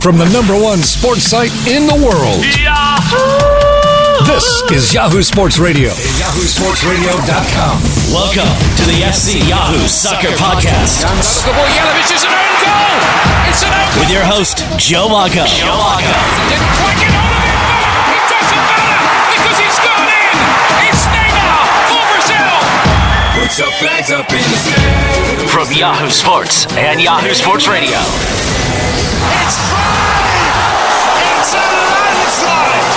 from the #1 sports site in the world. Yahoo! This is Yahoo Sports Radio. YahooSportsRadio.com. Welcome to the FC Yahoo Soccer Podcast. Jelavic is an own goal. It's an own. With your host, Joe Lago. Didn't quite get hold of it, but it doesn't matter because it's gone in. It's Neymar for Brazil. Put your flags up in the sky. From Yahoo Sports and Yahoo Sports Radio. It's fine. It's a landslide.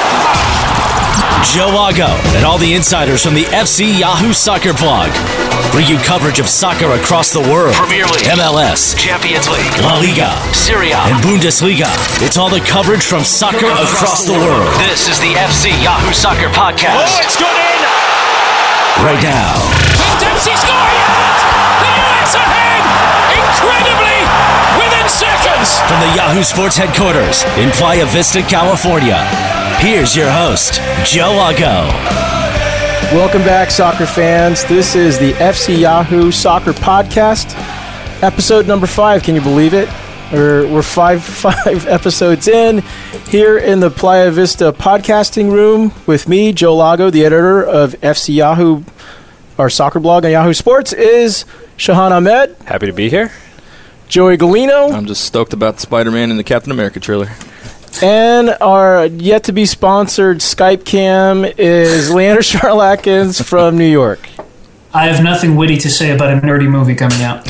Joe Lago and all the insiders from the FC Yahoo Soccer blog bring you coverage of soccer across the world. Premier League, MLS, Champions League, La Liga, Serie A, and Bundesliga. It's all the coverage from soccer across the world. This is the FC Yahoo Soccer Podcast. Oh, it's gone in. Right now. Dempsey's scoring it. The US ahead. Incredibly, within seconds. From the Yahoo Sports headquarters in Playa Vista, California, here's your host, Joe Lago. Welcome back, soccer fans. This is the FC Yahoo Soccer Podcast, episode number 5. Can you believe it? We're five episodes in here in the Playa Vista podcasting room with me, Joe Lago, the editor of FC Yahoo, our soccer blog on Yahoo Sports, is Shahan Ahmed. Happy to be here. Joey Galino. I'm just stoked about Spider-Man and the Captain America trailer. And our yet-to-be-sponsored Skype cam is Leander Charlakins from New York. I have nothing witty to say about a nerdy movie coming out.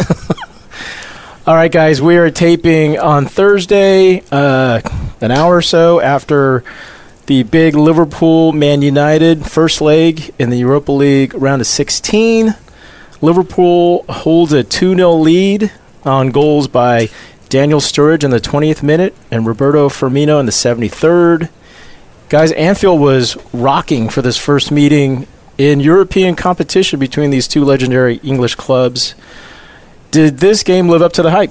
All right, guys, we are taping on Thursday, an hour or so after the big Liverpool-Man United first leg in the Europa League round of 16. Liverpool holds a 2-0 lead on goals by Daniel Sturridge in the 20th minute and Roberto Firmino in the 73rd. Guys, Anfield was rocking for this first meeting in European competition between these two legendary English clubs. Did this game live up to the hype?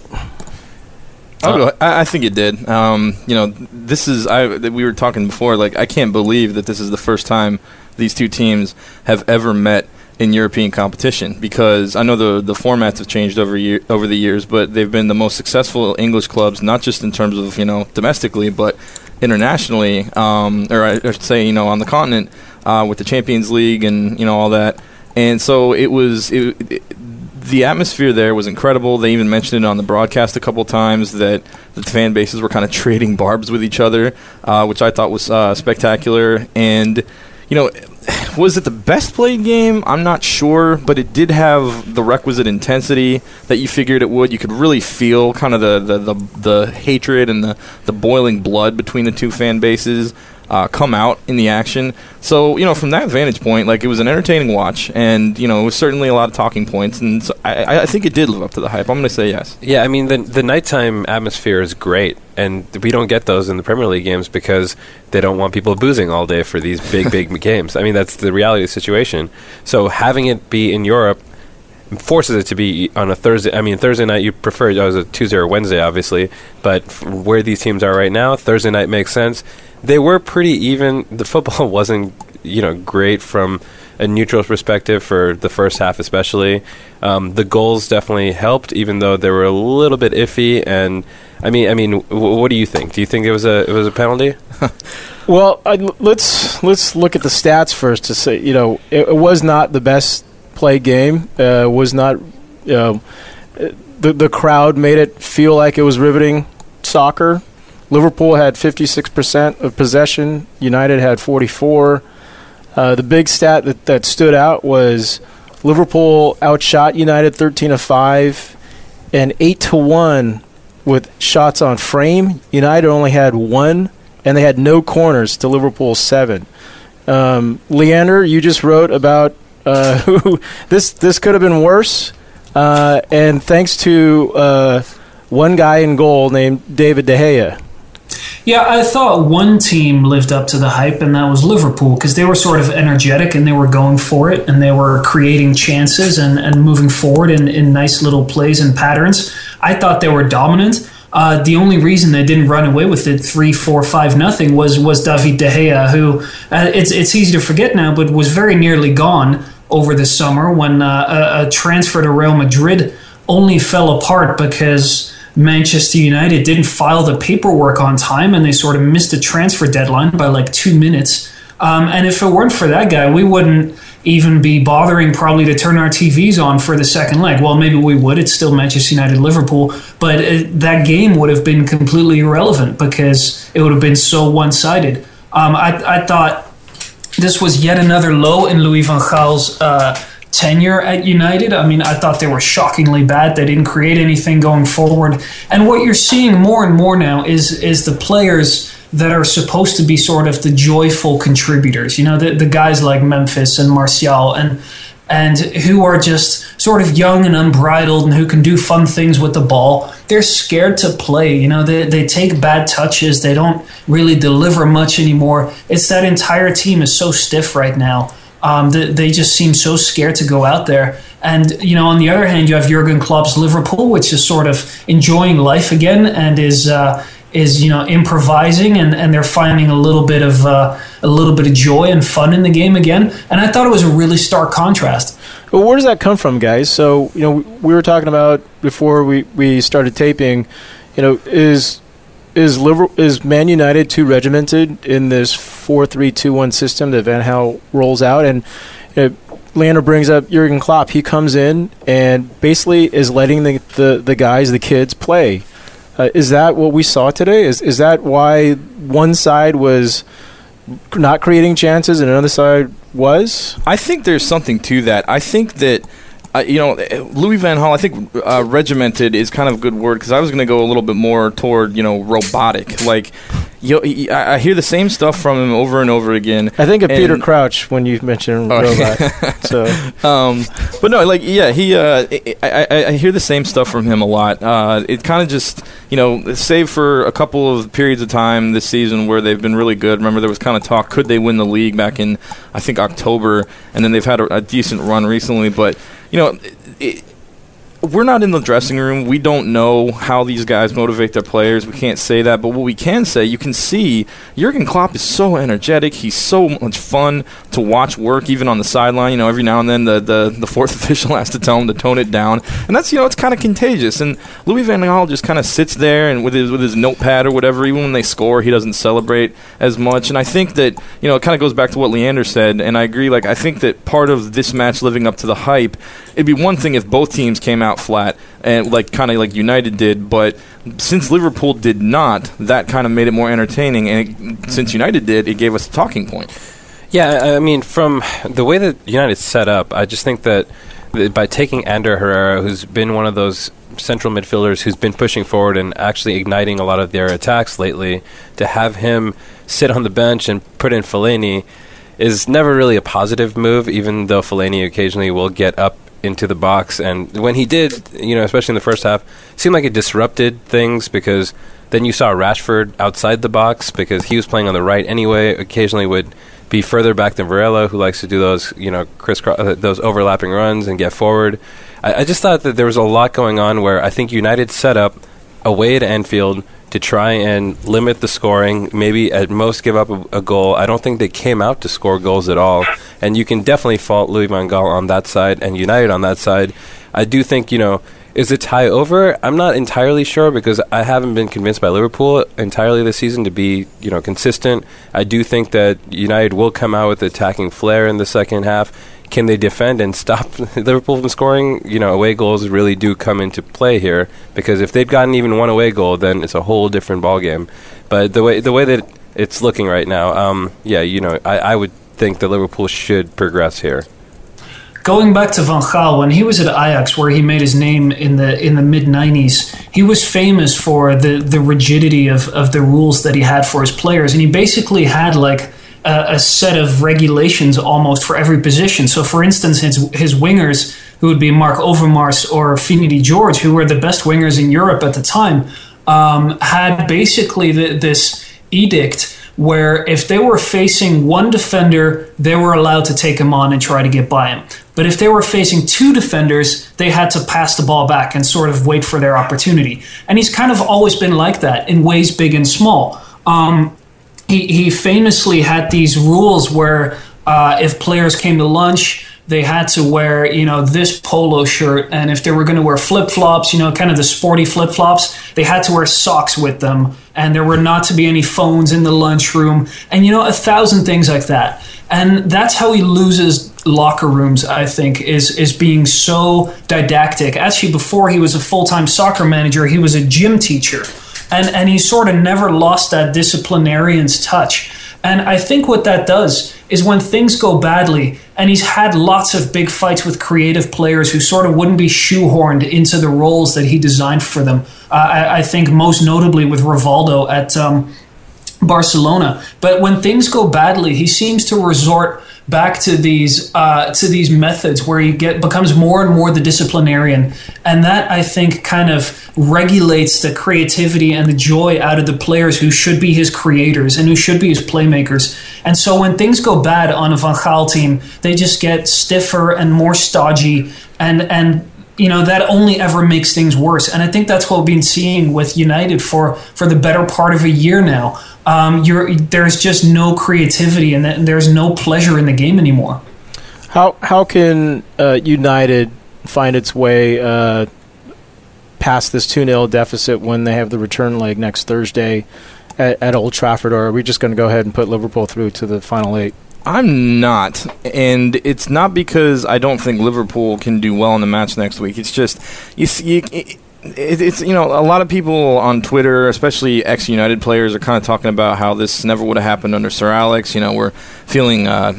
I think it did. This is we were talking before. Like, I can't believe that this is the first time these two teams have ever met in European competition, because I know the formats have changed over the years, but they've been the most successful English clubs, not just in terms of domestically, but internationally, or I should say on the continent with the Champions League and all that. And so the atmosphere there was incredible. They even mentioned it on the broadcast a couple times that the fan bases were kind of trading barbs with each other, which I thought was spectacular. And was it the best played game? I'm not sure, but it did have the requisite intensity that you figured it would. You could really feel kind of the hatred and the boiling blood between the two fan bases come out in the action. So, from that vantage point, it was an entertaining watch, and, it was certainly a lot of talking points, and so I think it did live up to the hype. I'm going to say yes. Yeah, I mean, the nighttime atmosphere is great, and we don't get those in the Premier League games because they don't want people boozing all day for these big games. I mean, that's the reality of the situation. So having it be in Europe forces it to be on a Thursday. I mean, Thursday night you prefer it was a Tuesday or Wednesday, obviously, but where these teams are right now, Thursday night makes sense. They were pretty even. The football wasn't, great from a neutral perspective for the first half, especially. The goals definitely helped, even though they were a little bit iffy. And I mean, what do you think? Do you think it was a penalty? Well, let's look at the stats first to say it was not the best play game. Was not the crowd made it feel like it was riveting soccer. Liverpool had 56% of possession. United had 44%. The big stat that stood out was Liverpool outshot United 13-5 and 8-1 with shots on frame. United only had 1, and they had no corners to Liverpool's 7. Leander, you just wrote about who this could have been worse, and thanks to one guy in goal named David De Gea. Yeah, I thought one team lived up to the hype, and that was Liverpool, because they were sort of energetic and they were going for it, and they were creating chances and moving forward in nice little plays and patterns. I thought they were dominant. The only reason they didn't run away with it 3-4-5-0 was David De Gea, who it's easy to forget now, but was very nearly gone over the summer when a transfer to Real Madrid only fell apart because Manchester United didn't file the paperwork on time, and they sort of missed the transfer deadline by like 2 minutes. And if it weren't for that guy, we wouldn't even be bothering probably to turn our TVs on for the second leg. Well, maybe we would. It's still Manchester United-Liverpool. But that game would have been completely irrelevant because it would have been so one-sided. I thought this was yet another low in Louis van Gaal's tenure at United. I mean, I thought they were shockingly bad. They didn't create anything going forward. And what you're seeing more and more now is the players that are supposed to be sort of the joyful contributors, the guys like Memphis and Martial and who are just sort of young and unbridled and who can do fun things with the ball. They're scared to play. They take bad touches. They don't really deliver much anymore. It's that entire team is so stiff right now. They just seem so scared to go out there. And, on the other hand, you have Jurgen Klopp's Liverpool, which is sort of enjoying life again and is improvising, and they're finding a little bit of joy and fun in the game again. And I thought it was a really stark contrast. Well, where does that come from, guys? So we were talking about before we started taping. Is Man United too regimented in this 4-3-2-1 system that Van Gaal rolls out? And Leander brings up Jurgen Klopp. He comes in and basically is letting the guys, the kids, play. Is that what we saw today? Is that why one side was not creating chances and another side was? I think there's something to that. I think that, Louis van Gaal, I think regimented is kind of a good word because I was going to go a little bit more toward, robotic. Like, I hear the same stuff from him over and over again. I think of Peter Crouch when you mentioned robot. So, but no, I hear the same stuff from him a lot. It kind of just, save for a couple of periods of time this season where they've been really good. Remember, there was kind of talk, could they win the league back in, I think, October, and then they've had a decent run recently. But, we're not in the dressing room. We don't know how these guys motivate their players. We can't say that. But what we can say, you can see Jurgen Klopp is so energetic. He's so much fun to watch work, even on the sideline. Every now and then the fourth official has to tell him to tone it down. And that's, it's kind of contagious. And Louis van Gaal just kind of sits there and with his notepad or whatever. Even when they score, he doesn't celebrate as much. And I think that, it kind of goes back to what Leander said. And I agree. I think that part of this match living up to the hype, it'd be one thing if both teams came out flat and kind of like United did, but since Liverpool did not, that kind of made it more entertaining, and since United did, it gave us a talking point. Yeah, I mean, from the way that United set up, I just think that by taking Ander Herrera, who's been one of those central midfielders who's been pushing forward and actually igniting a lot of their attacks lately, to have him sit on the bench and put in Fellaini is never really a positive move, even though Fellaini occasionally will get up into the box. And when he did, especially in the first half, it seemed like it disrupted things because then you saw Rashford outside the box because he was playing on the right anyway, occasionally would be further back than Varela, who likes to do those, those overlapping runs and get forward. I just thought that there was a lot going on where I think United set up away at Anfield to try and limit the scoring, maybe at most give up a goal. I don't think they came out to score goals at all. And you can definitely fault Louis van Gaal on that side and United on that side. I do think, is the tie over? I'm not entirely sure because I haven't been convinced by Liverpool entirely this season to be, consistent. I do think that United will come out with attacking flair in the second half. Can they defend and stop Liverpool from scoring? Away goals really do come into play here because if they'd gotten even one away goal, then it's a whole different ballgame. But the way that it's looking right now, I would think that Liverpool should progress here. Going back to Van Gaal, when he was at Ajax, where he made his name in the mid-90s, he was famous for the rigidity of the rules that he had for his players, and he basically had a set of regulations almost for every position. So, for instance, his wingers, who would be Mark Overmars or Finidi George, who were the best wingers in Europe at the time, had basically this edict where if they were facing one defender, they were allowed to take him on and try to get by him. But if they were facing two defenders, they had to pass the ball back and sort of wait for their opportunity. And he's kind of always been like that in ways big and small. He famously had these rules where if players came to lunch, they had to wear, this polo shirt. And if they were going to wear flip-flops, kind of the sporty flip-flops, they had to wear socks with them. And there were not to be any phones in the lunchroom. And, 1,000 things like that. And that's how he loses locker rooms, I think, is being so didactic. Actually, before he was a full-time soccer manager, he was a gym teacher. And he sort of never lost that disciplinarian's touch. And I think what that does is when things go badly, and he's had lots of big fights with creative players who sort of wouldn't be shoehorned into the roles that he designed for them. I think most notably with Rivaldo at Barcelona. But when things go badly, he seems to resort back to these methods where he becomes more and more the disciplinarian, and that, I think, kind of regulates the creativity and the joy out of the players who should be his creators and who should be his playmakers. And so when things go bad on a Van Gaal team, they just get stiffer and more stodgy, and that only ever makes things worse. And I think that's what we've been seeing with United for the better part of a year now. There's just no creativity, and there's no pleasure in the game anymore. How can United find its way past this 2-0 deficit when they have the return leg next Thursday at Old Trafford, or are we just going to go ahead and put Liverpool through to the final 8? I'm not, and it's not because I don't think Liverpool can do well in the match next week. It's just it's a lot of people on Twitter, especially ex-United players, are kind of talking about how this never would have happened under Sir Alex. We're feeling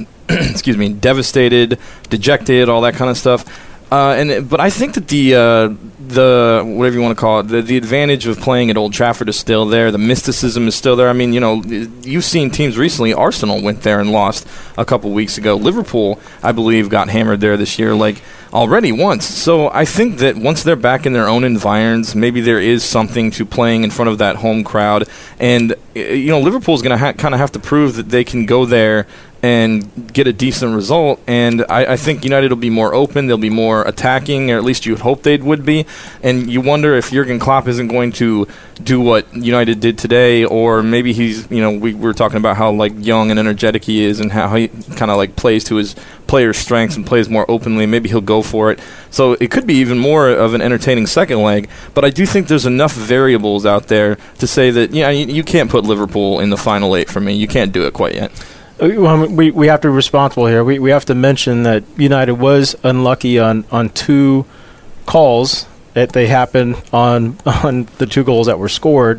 devastated, dejected, all that kind of stuff. But I think that the whatever you want to call it, the advantage of playing at Old Trafford is still there. The mysticism is still there. I mean, you've seen teams recently. Arsenal went there and lost a couple weeks ago. Liverpool, I believe, got hammered there this year, already once. So I think that once they're back in their own environs, maybe there is something to playing in front of that home crowd. And Liverpool's going to kind of have to prove that they can go there and get a decent result, and I think United will be more open, they'll be more attacking, or at least you would hope they would be, and you wonder if Jurgen Klopp isn't going to do what United did today, or maybe he's, we were talking about how young and energetic he is and how he kind of plays to his players' strengths and plays more openly. Maybe he'll go for it. So it could be even more of an entertaining second leg, but I do think there's enough variables out there to say that, you can't put Liverpool in the final 8 for me. You can't do it quite yet. We have to be responsible here. We have to mention that United was unlucky on 2 calls that they happened on the 2 goals that were scored.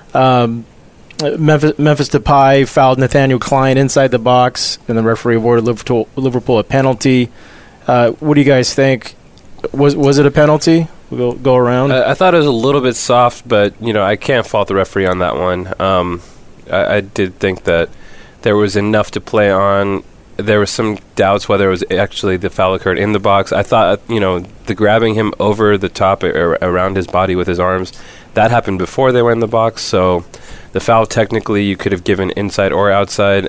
Memphis Depay fouled Nathaniel Klein inside the box, and the referee awarded Liverpool a penalty. What do you guys think? Was it a penalty? We'll go around. I thought it was a little bit soft, but I can't fault the referee on that one. I did think that there was enough to play on. There was some doubts whether it was actually the foul occurred in the box. I thought, the grabbing him over the top or around his body with his arms, that happened before they were in the box. So the foul, technically, you could have given inside or outside.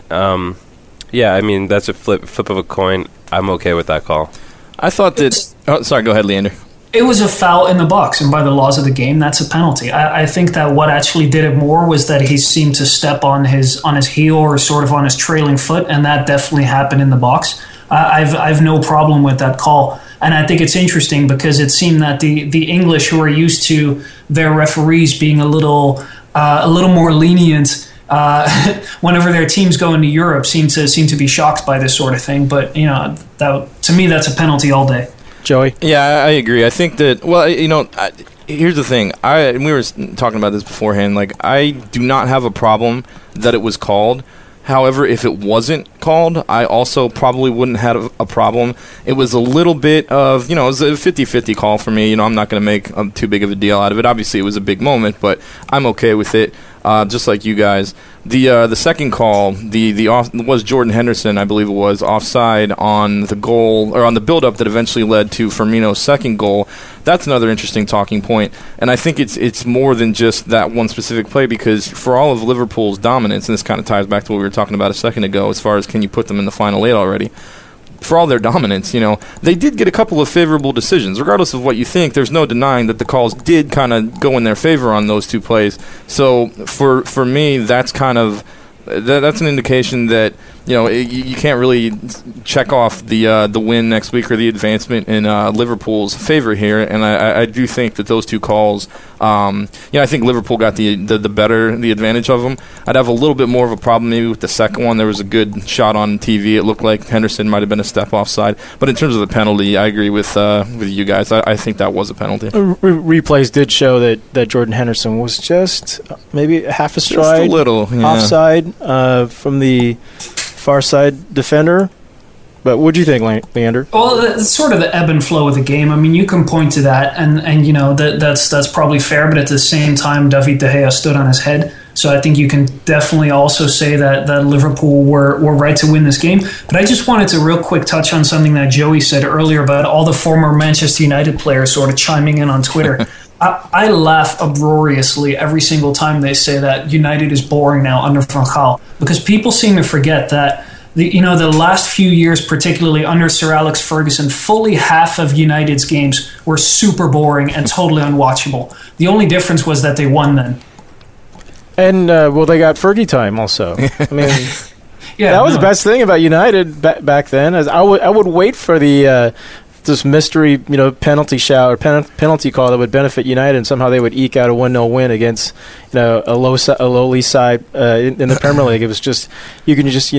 That's a flip of a coin. I'm okay with that call. I thought that... Oh, sorry, go ahead, Leander. It was a foul in the box, and by the laws of the game, that's a penalty. I think that what actually did it more was that he seemed to step on his heel or sort of on his trailing foot, and that definitely happened in the box. I've no problem with that call, and I think it's interesting because it seemed that the English, who are used to their referees being a little more lenient whenever their teams go into Europe, seem to be shocked by this sort of thing. But to me, that's a penalty all day. Joey? Yeah, I agree. I think that, here's the thing. We were talking about this beforehand. I do not have a problem that it was called. However, if it wasn't called, I also probably wouldn't have a problem. It was a little bit of, it was a 50-50 call for me. I'm not going to make too big of a deal out of it. Obviously, it was a big moment, but I'm okay with it, just like you guys. The second call, was Jordan Henderson, I believe it was, offside on the goal, or on the build-up that eventually led to Firmino's second goal. That's another interesting talking point, and I think it's more than just that one specific play, because for all of Liverpool's dominance, and this kind of ties back to what we were talking about a second ago, as far as can you put them in the final 8 already, for all their dominance, they did get a couple of favorable decisions. Regardless of what you think, there's no denying that the calls did kind of go in their favor on those 2 plays. So for me, that's kind of that's an indication that you can't really check off the win next week or the advancement in Liverpool's favor here. And I do think that those two calls, I think Liverpool got the advantage of them. I'd have a little bit more of a problem maybe with the second one. There was a good shot on TV. It looked like Henderson might have been a step offside. But in terms of the penalty, I agree with you guys. I think that was a penalty. Replays did show that Jordan Henderson was just maybe half a stride, just a little offside from the far side defender. But what do you think, Leander? Well, it's sort of the ebb and flow of the game. I mean, you can point to that, and that's probably fair. But at the same time, David De Gea stood on his head, so I think you can definitely also say that Liverpool were right to win this game. But I just wanted to real quick touch on something that Joey said earlier about all the former Manchester United players sort of chiming in on Twitter. I laugh uproariously every single time they say that United is boring now under Van Gaal, because people seem to forget that the last few years, particularly under Sir Alex Ferguson, fully half of United's games were super boring and totally unwatchable. The only difference was that they won then. And they got Fergie time also. I mean, that was the best thing about United back then. As I would wait for the this mystery, penalty shot or penalty call that would benefit United, and somehow they would eke out a 1-0 win against a lowly side in the Premier League. It was just you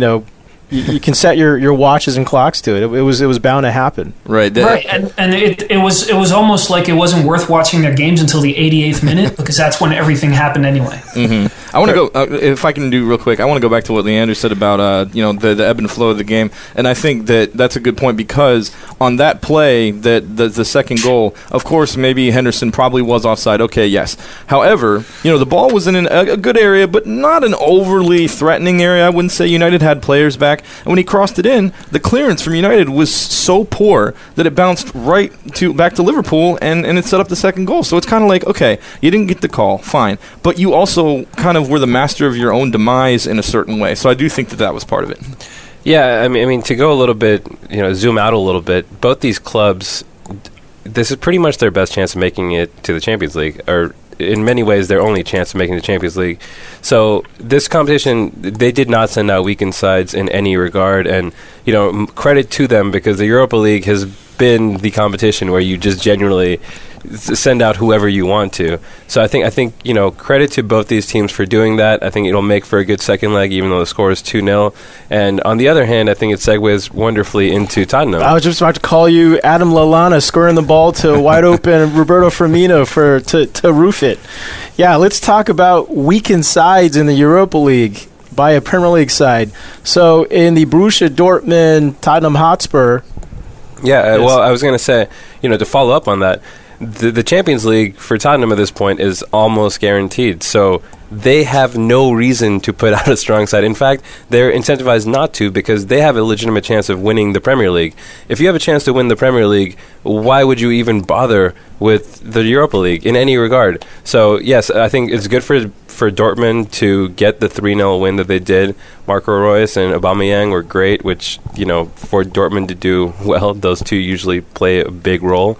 can set your watches and clocks to it. It was bound to happen. Right. And it was almost like it wasn't worth watching their games until the 88th minute, because that's when everything happened anyway. Mm-hmm. I want to go, if I can do real quick, I want to go back to what Leander said about the ebb and flow of the game, and I think that's a good point, because on that play, the second goal, of course, maybe Henderson probably was offside. Okay, yes. However, the ball was in a good area, but not an overly threatening area. I wouldn't say United had players back. And when he crossed it in, the clearance from United was so poor that it bounced back to Liverpool, and it set up the second goal. So it's kind of like, okay, you didn't get the call, fine, but you also kind of were the master of your own demise in a certain way. So I do think that was part of it. Yeah, I mean, to go a little bit, zoom out a little bit, both these clubs, this is pretty much their best chance of making it to the Champions League, or in many ways their only chance of making the Champions League. So this competition, they did not send out weakened sides in any regard, and credit to them, because the Europa League has been the competition where you just genuinely send out whoever you want to. So I think credit to both these teams for doing that. I think it'll make for a good second leg, even though the score is 2-0. And on the other hand, I think it segues wonderfully into Tottenham. I was just about to call you Adam Lallana squaring the ball to wide open Roberto Firmino to roof it. Yeah, let's talk about weakened sides in the Europa League by a Premier League side. So in the Borussia Dortmund Tottenham Hotspur. Yeah, well, I was going to say, to follow up on that, the Champions League for Tottenham at this point is almost guaranteed. So they have no reason to put out a strong side. In fact, they're incentivized not to, because they have a legitimate chance of winning the Premier League. If you have a chance to win the Premier League, why would you even bother with the Europa League in any regard? So, yes, I think it's good for Dortmund to get the 3-0 win that they did. Marco Reus and Aubameyang were great, which, for Dortmund to do well, those two usually play a big role.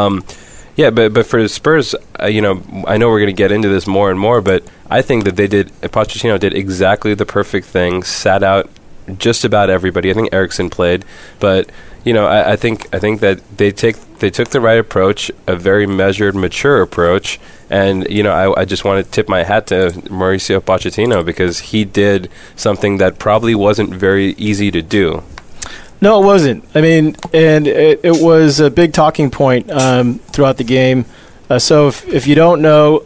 Yeah, but for Spurs, I know we're going to get into this more and more, but I think that Pochettino did exactly the perfect thing, sat out just about everybody. I think Eriksen played, but I think that they took the right approach, a very measured, mature approach, and I just want to tip my hat to Mauricio Pochettino, because he did something that probably wasn't very easy to do. No, it wasn't. I mean, and it was a big talking point throughout the game. So if you don't know,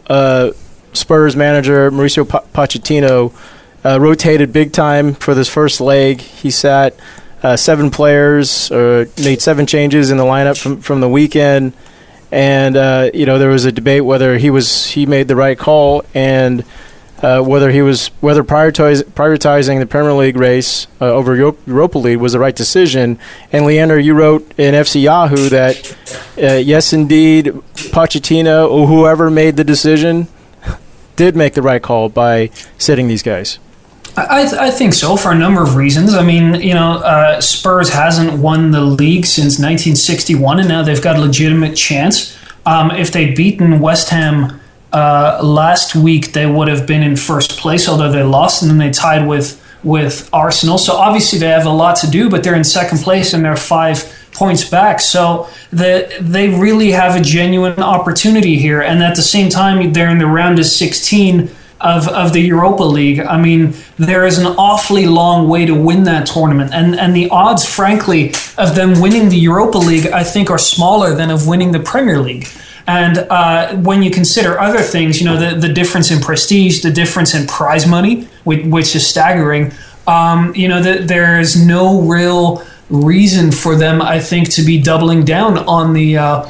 Spurs manager Mauricio Pochettino rotated big time for this first leg. He sat 7 players, or made 7 changes in the lineup from the weekend. And, there was a debate whether he made the right call, and whether prioritizing the Premier League race over Europa League was the right decision. And Leander, you wrote in FC Yahoo that yes, indeed, Pochettino or whoever made the decision did make the right call by sitting these guys. I think so, for a number of reasons. I mean, Spurs hasn't won the league since 1961, and now they've got a legitimate chance. If they'd beaten West Ham last week they would have been in first place, although they lost, and then they tied with Arsenal. So obviously they have a lot to do, but they're in second place and they're 5 points back. So they really have a genuine opportunity here. And at the same time, they're in the round of 16 of the Europa League. I mean, there is an awfully long way to win that tournament. And the odds, frankly, of them winning the Europa League, I think, are smaller than of winning the Premier League. And when you consider other things, the difference in prestige, the difference in prize money, which is staggering, there's no real reason for them, I think, to be doubling down on the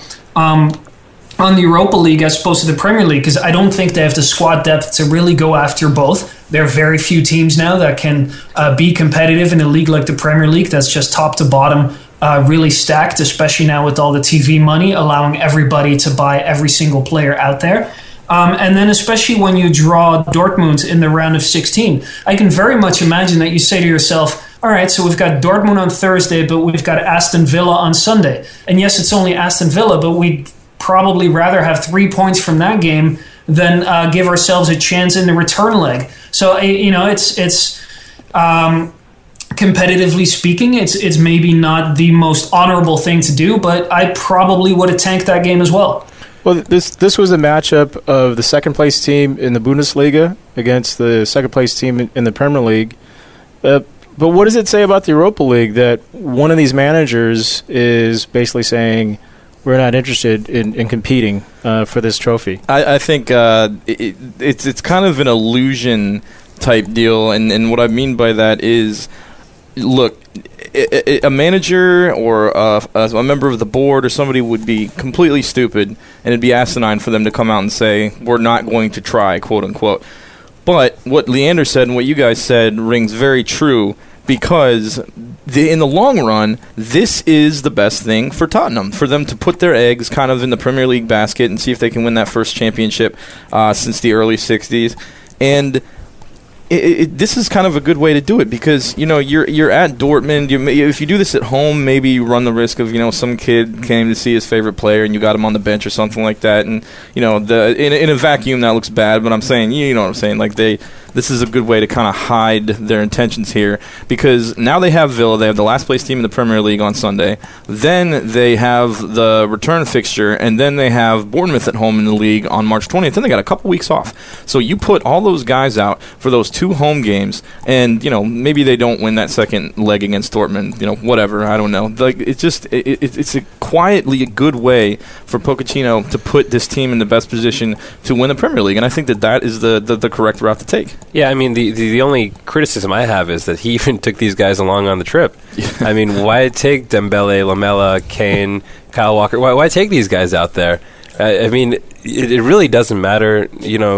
Europa League as opposed to the Premier League, because I don't think they have the squad depth to really go after both. There are very few teams now that can be competitive in a league like the Premier League that's just top to bottom really stacked, especially now with all the TV money allowing everybody to buy every single player out there. And then especially when you draw Dortmund in the round of 16, I can very much imagine that you say to yourself, all right, so we've got Dortmund on Thursday, but we've got Aston Villa on Sunday. And yes, it's only Aston Villa, but we'd probably rather have 3 points from that game than give ourselves a chance in the return leg. So, it's competitively speaking, it's maybe not the most honorable thing to do, but I probably would have tanked that game as well. Well, this was a matchup of the second-place team in the Bundesliga against the second-place team in the Premier League. But what does it say about the Europa League that one of these managers is basically saying we're not interested in competing for this trophy? I think it's kind of an illusion type deal, and what I mean by that is, look, a manager or a member of the board or somebody would be completely stupid, and it'd be asinine for them to come out and say, we're not going to try, quote unquote. But what Leander said and what you guys said rings very true, because in the long run, this is the best thing for Tottenham, for them to put their eggs kind of in the Premier League basket and see if they can win that first championship since the early 60s. And this is kind of a good way to do it, because you're at Dortmund. If you do this at home, maybe you run the risk of some kid came to see his favorite player and you got him on the bench or something like that, and in a vacuum that looks bad. But I'm saying, you know what I'm saying, like this is a good way to kind of hide their intentions here, because now they have Villa. They have the last place team in the Premier League on Sunday. Then they have the return fixture, and then they have Bournemouth at home in the league on March 20th. Then they got a couple weeks off. So you put all those guys out for those 2 home games, and maybe they don't win that second leg against Dortmund. Whatever, I don't know. Like it's a quietly a good way for Pochettino to put this team in the best position to win the Premier League, and I think that is the correct route to take. Yeah, I mean, the only criticism I have is that he even took these guys along on the trip. I mean, why take Dembele, Lamela, Kane, Kyle Walker? Why take these guys out there? I mean, it really doesn't matter.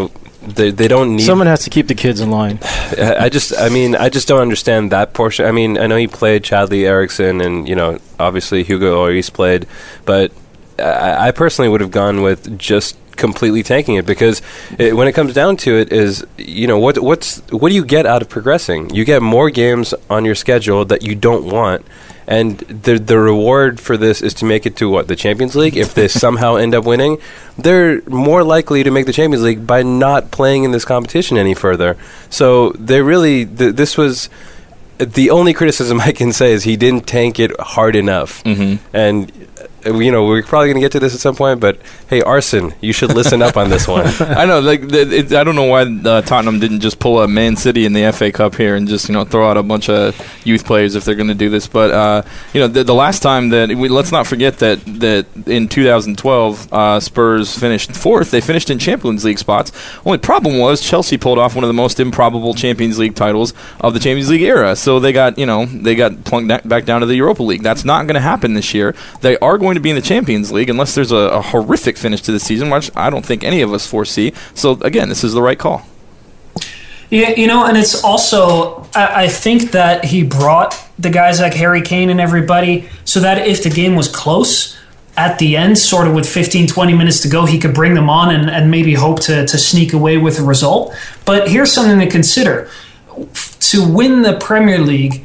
They don't need... Someone has to keep the kids in line. I just don't understand that portion. I mean, I know he played Chadley Erickson, and, obviously Hugo Lloris played, but I personally would have gone with just completely tanking it, because when it comes down to it is, what do you get out of progressing? You get more games on your schedule that you don't want, and the reward for this is to make it to the Champions League. If they somehow end up winning, they're more likely to make the Champions League by not playing in this competition any further. So they really this was the only criticism I can say is he didn't tank it hard enough. And we're probably going to get to this at some point, but hey, Arsene, you should listen up on this one. I know, I don't know why Tottenham didn't just pull a Man City in the FA Cup here and just throw out a bunch of youth players if they're going to do this. But the last time that let's not forget that in 2012 Spurs finished 4th. They finished in Champions League spots. Only problem was Chelsea pulled off one of the most improbable Champions League titles of the Champions League era. So they got plunked back down to the Europa League. That's not going to happen this year. They are going to be in the Champions League unless there's a horrific finish to the season, which I don't think any of us foresee. So again, this is the right call. Yeah, and it's also, I think that he brought the guys like Harry Kane and everybody so that if the game was close at the end, sort of with 15, 20 minutes to go, he could bring them on and maybe hope to sneak away with a result. But here's something to consider. To win the Premier League,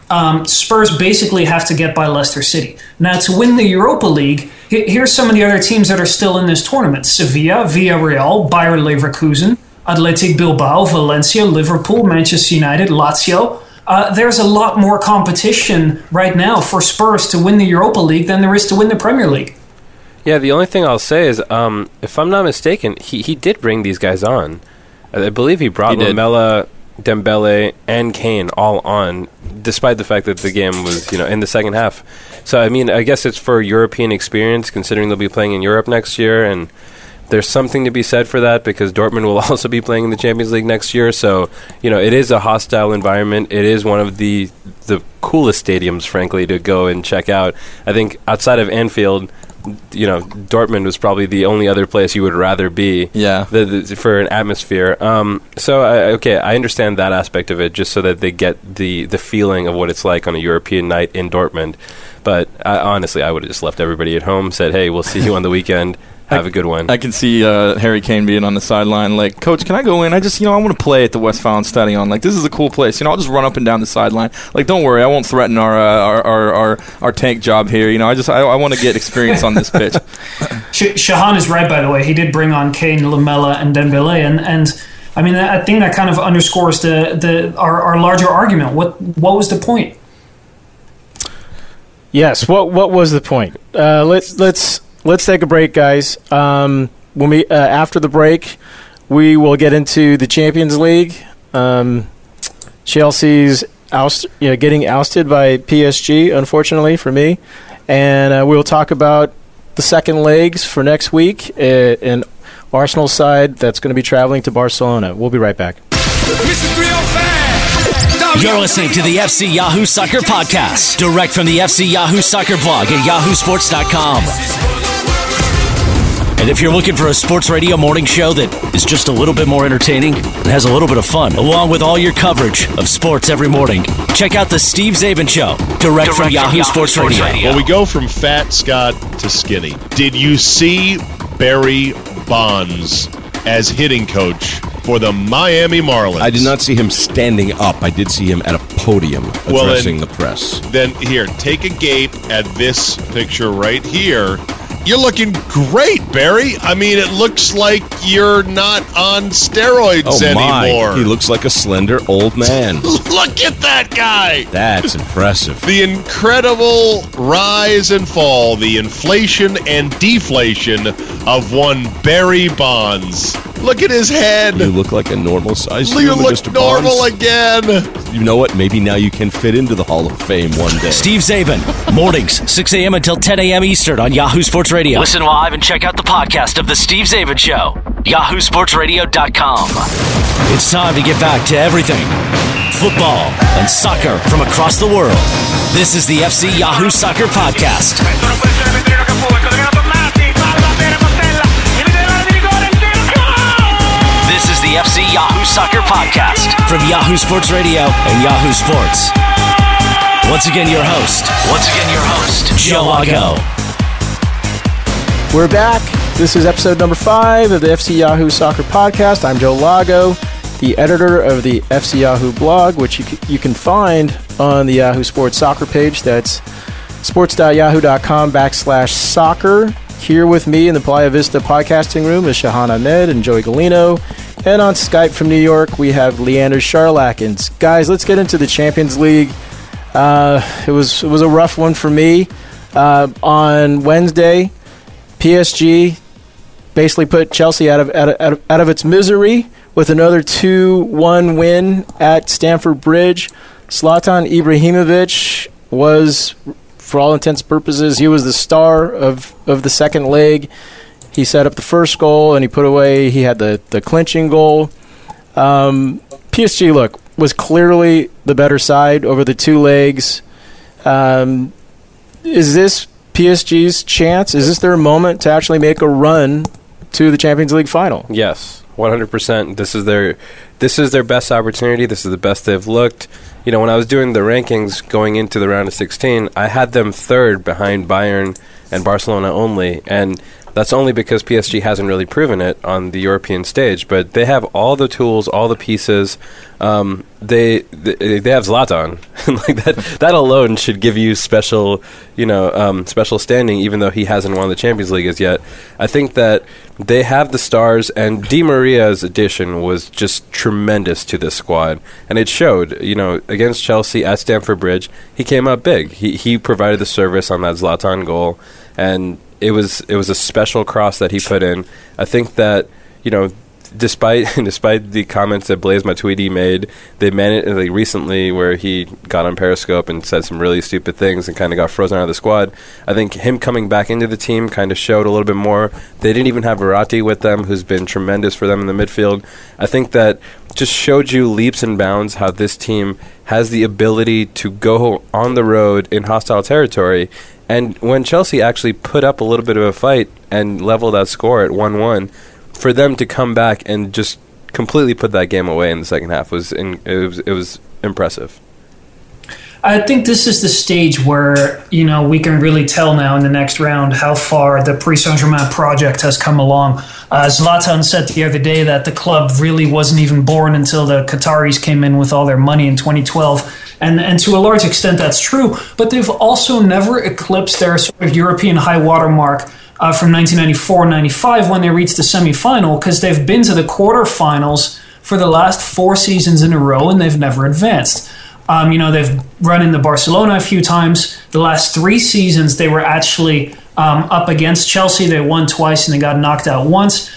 Spurs basically have to get by Leicester City. Now, to win the Europa League, here's some of the other teams that are still in this tournament. Sevilla, Villarreal, Bayer Leverkusen, Athletic Bilbao, Valencia, Liverpool, Manchester United, Lazio. There's a lot more competition right now for Spurs to win the Europa League than there is to win the Premier League. Yeah, the only thing I'll say is, if I'm not mistaken, he did bring these guys on. I believe he brought Lamela, Dembele, and Kane all on, despite the fact that the game was, in the second half. So, I mean, I guess it's for European experience, considering they'll be playing in Europe next year, and there's something to be said for that because Dortmund will also be playing in the Champions League next year. So, it is a hostile environment. It is one of the coolest stadiums, frankly, to go and check out. I think outside of Anfield, Dortmund was probably the only other place you would rather be for an atmosphere. I understand that aspect of it, just so that they get the feeling of what it's like on a European night in Dortmund. But honestly, I would have just left everybody at home, said, hey, we'll see you on the weekend. Have a good one. I can see Harry Kane being on the sideline like, Coach, can I go in? I want to play at the Westfalenstadion. Like, this is a cool place. I'll just run up and down the sideline. Like, don't worry, I won't threaten our tank job here. I want to get experience on this pitch. Shahan is right, by the way. He did bring on Kane, Lamela, and Dembele, and I mean, I think that kind of underscores our larger argument. What was the point? Yes, what was the point? Let's take a break, guys. When we after the break, we will get into the Champions League. Chelsea's getting ousted by PSG, unfortunately for me, and we'll talk about the second legs for next week in Arsenal's side that's going to be traveling to Barcelona. We'll be right back. You're listening to the FC Yahoo Soccer Podcast, direct from the FC Yahoo Soccer blog at yahoosports.com. And if you're looking for a sports radio morning show that is just a little bit more entertaining and has a little bit of fun, along with all your coverage of sports every morning, check out the Steve Zabin Show, direct from Yahoo Sports Radio. Well, we go from fat Scott to skinny. Did you see Barry Bonds as hitting coach for the Miami Marlins? I did not see him standing up. I did see him at a podium addressing the press. Then here, take a gape at this picture right here. You're looking great, Barry. I mean, it looks like you're not on steroids anymore. He looks like a slender old man. Look at that guy. That's impressive. The incredible rise and fall, the inflation and deflation of one Barry Bonds. Look at his head. You look like a normal-sized human, Mr. Bonds. You look normal again. You know what? Maybe now you can fit into the Hall of Fame one day. Steve Zabin, mornings, 6 a.m. until 10 a.m. Eastern on Yahoo Sports Radio. Listen live and check out the podcast of The Steve Zabin Show. YahooSportsRadio.com. It's time to get back to everything. Football and soccer from across the world. This is the FC Yahoo Soccer Podcast. This is the FC Yahoo Soccer Podcast from Yahoo Sports Radio and Yahoo Sports. Once again, your host, Joe Lago. We're back. This is episode number 5 of the FC Yahoo Soccer Podcast. I'm Joe Lago, the editor of the FC Yahoo blog, which you can find on the Yahoo Sports Soccer page. That's sports.yahoo.com/soccer. Here with me in the Playa Vista podcasting room is Shahan Ahmed and Joey Galino. And on Skype from New York, we have Leander Charlakins. Guys, let's get into the Champions League. It was a rough one for me. On Wednesday, PSG basically put Chelsea out of its misery with another 2-1 win at Stamford Bridge. Zlatan Ibrahimovic was, for all intents and purposes, he was the star of the second leg. He set up the first goal, and he had the clinching goal. PSG, look, was clearly the better side over the two legs. Is this PSG's chance? Is this their moment to actually make a run to the Champions League final? Yes, 100%. This is their best opportunity. This is the best they've looked. When I was doing the rankings going into the round of 16, I had them third behind Bayern and Barcelona only, and That's only because PSG hasn't really proven it on the European stage, but they have all the tools, all the pieces. They have Zlatan. Like that alone should give you special standing, even though he hasn't won the Champions League as yet. I think that they have the stars, and Di Maria's addition was just tremendous to this squad, and it showed. Against Chelsea at Stamford Bridge, he came up big. He provided the service on that Zlatan goal, and it was a special cross that he put in. I think that despite the comments that Blaise Matuidi made, they managed recently where he got on Periscope and said some really stupid things and kind of got frozen out of the squad. I think him coming back into the team kind of showed a little bit more. They didn't even have Verratti with them, who's been tremendous for them in the midfield. I think that just showed you leaps and bounds how this team has the ability to go on the road in hostile territory. And when Chelsea actually put up a little bit of a fight and leveled that score at 1-1, for them to come back and just completely put that game away in the second half was impressive. I think this is the stage where we can really tell now in the next round how far the Paris Saint-Germain project has come along. Zlatan said the other day that the club really wasn't even born until the Qataris came in with all their money in 2012. And to a large extent that's true, but they've also never eclipsed their sort of European high water mark from 1994-95 when they reached the semi-final, because they've been to the quarterfinals for the last 4 seasons in a row and they've never advanced. They've run into Barcelona a few times. The last 3 seasons they were actually up against Chelsea. They won twice and they got knocked out once.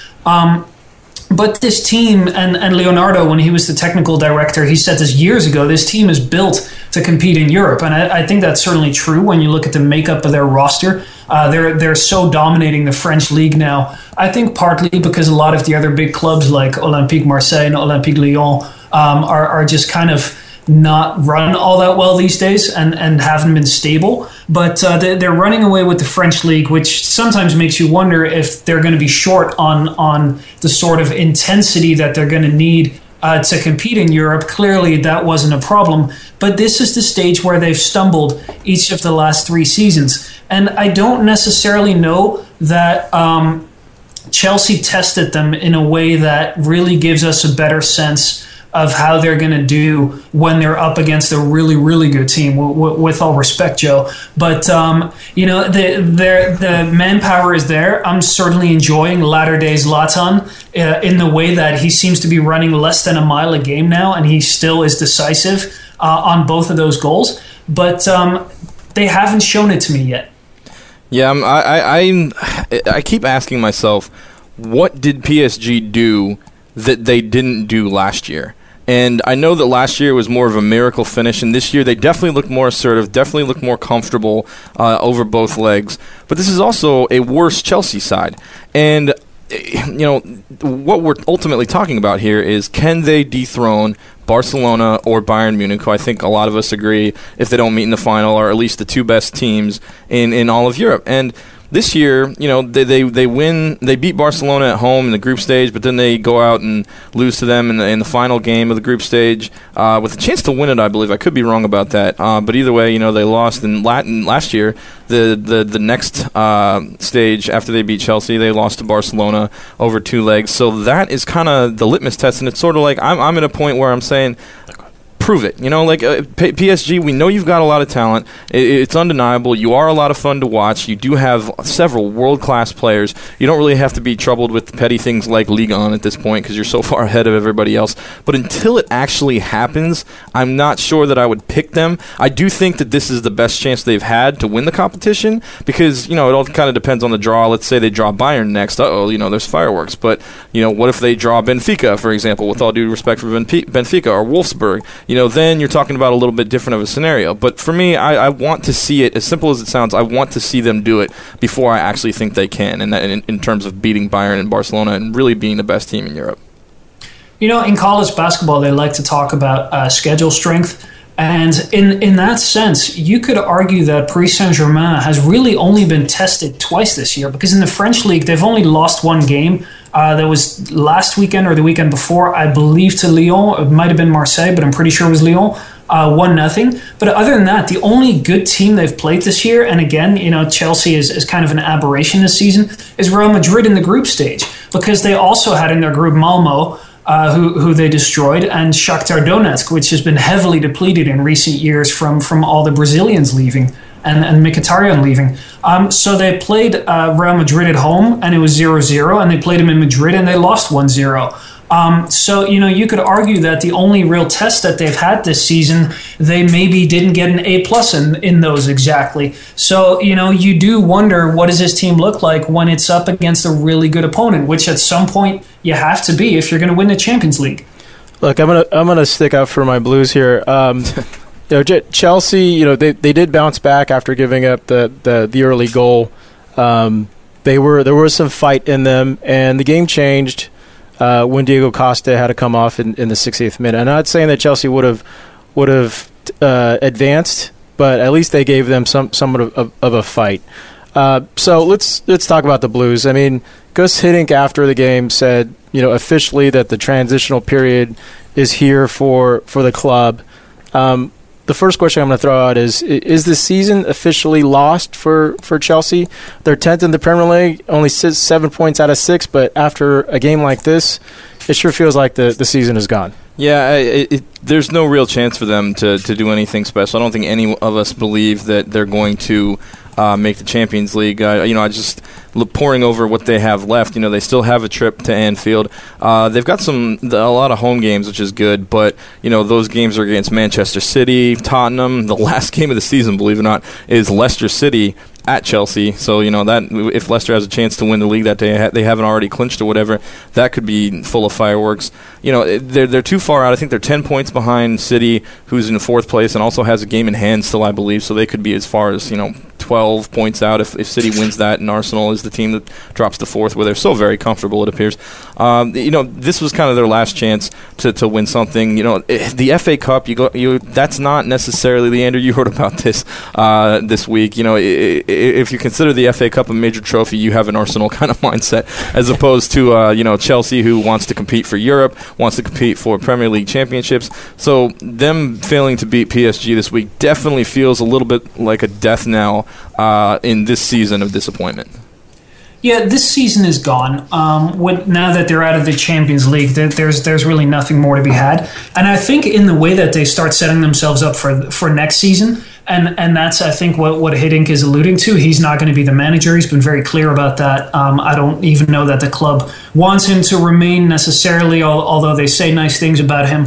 But this team, and Leonardo, when he was the technical director, he said this years ago, this team is built to compete in Europe. And I think that's certainly true when you look at the makeup of their roster. They're so dominating the French league now. I think partly because a lot of the other big clubs like Olympique Marseille and Olympique Lyon are just kind of not run all that well these days and haven't been stable. But they're running away with the French league, which sometimes makes you wonder if they're going to be short on the sort of intensity that they're going to need to compete in Europe. Clearly, that wasn't a problem. But this is the stage where they've stumbled each of the last 3 seasons. And I don't necessarily know that Chelsea tested them in a way that really gives us a better sense of how they're going to do when they're up against a really, really good team, with all respect, Joe. But, the manpower is there. I'm certainly enjoying latter-day Zlatan in the way that he seems to be running less than a mile a game now, and he still is decisive on both of those goals. But they haven't shown it to me yet. Yeah, I keep asking myself, what did PSG do that they didn't do last year? And I know that last year was more of a miracle finish, and this year they definitely looked more assertive, definitely looked more comfortable over both legs. But this is also a worse Chelsea side. And, what we're ultimately talking about here is, can they dethrone Barcelona or Bayern Munich, who I think a lot of us agree, if they don't meet in the final, are at least the 2 best teams in all of Europe. And this year, they win. They beat Barcelona at home in the group stage, but then they go out and lose to them in the final game of the group stage with a chance to win it, I believe. I could be wrong about that, but either way, they lost. In last year, the next stage after they beat Chelsea, they lost to Barcelona over 2 legs. So that is kind of the litmus test, and it's sort of like I'm at a point where I'm saying, prove it. PSG, we know you've got a lot of talent. It's undeniable. You are a lot of fun to watch. You do have several world-class players. You don't really have to be troubled with petty things like Ligue 1 at this point because you're so far ahead of everybody else. But until it actually happens, I'm not sure that I would pick them. I do think that this is the best chance they've had to win the competition because, it all kind of depends on the draw. Let's say they draw Bayern next. There's fireworks. But, what if they draw Benfica, for example, with all due respect for Benfica, or Wolfsburg? Then you're talking about a little bit different of a scenario. But for me, I want to see it, as simple as it sounds, I want to see them do it before I actually think they can, and in terms of beating Bayern and Barcelona and really being the best team in Europe. In college basketball, they like to talk about schedule strength. And in that sense, you could argue that Paris Saint-Germain has really only been tested twice this year, because in the French league, they've only lost 1 game. That was last weekend or the weekend before, I believe, to Lyon. It might have been Marseille, but I'm pretty sure it was Lyon. 1-0. But other than that, the only good team they've played this year, and again, Chelsea is kind of an aberration this season, is Real Madrid in the group stage, because they also had in their group Malmo, who they destroyed, and Shakhtar Donetsk, which has been heavily depleted in recent years from all the Brazilians leaving and Mkhitaryan leaving. So they played Real Madrid at home, and it was 0-0, and they played them in Madrid, and they lost 1-0. So, you could argue that the only real test that they've had this season, they maybe didn't get an A+ in those exactly. So, you do wonder, what does this team look like when it's up against a really good opponent, which at some point you have to be if you're going to win the Champions League. Look, I'm gonna stick up for my Blues here. Chelsea, they did bounce back after giving up the early goal. There was some fight in them, and the game changed when Diego Costa had to come off in the 60th minute. I'm not saying that Chelsea would have advanced, but at least they gave them somewhat of a fight. So let's talk about the Blues. I mean, Gus Hiddink after the game said, officially that the transitional period is here for the club. The first question I'm going to throw out is the season officially lost for Chelsea? They're 10th in the Premier League, only 7 points out of 6, but after a game like this, it sure feels like the season is gone. Yeah, there's no real chance for them to do anything special. I don't think any of us believe that they're going to make the Champions League. I just poring over what they have left. They still have a trip to Anfield. They've got a lot of home games, which is good. But those games are against Manchester City, Tottenham. The last game of the season, believe it or not, is Leicester City at Chelsea. So that if Leicester has a chance to win the league that day, they haven't already clinched or whatever, that could be full of fireworks. They're too far out. I think they're 10 points behind City, who's in 4th place and also has a game in hand still, I believe. So they could be as far as 12 points out if City wins that, and Arsenal is the team that drops to 4th, where they're so very comfortable, it appears. This was kind of their last chance to win something. The FA Cup, that's not necessarily, Leander, you heard about this this week. If you consider the FA Cup a major trophy, you have an Arsenal kind of mindset, as opposed to Chelsea, who wants to compete for Europe, wants to compete for Premier League championships. So them failing to beat PSG this week definitely feels a little bit like a death knell in this season of disappointment. Yeah, this season is gone. Now that they're out of the Champions League, there's really nothing more to be had. And I think in the way that they start setting themselves up for next season, and that's, I think, what Hiddink is alluding to. He's not going to be the manager. He's been very clear about that. I don't even know that the club wants him to remain necessarily, although they say nice things about him.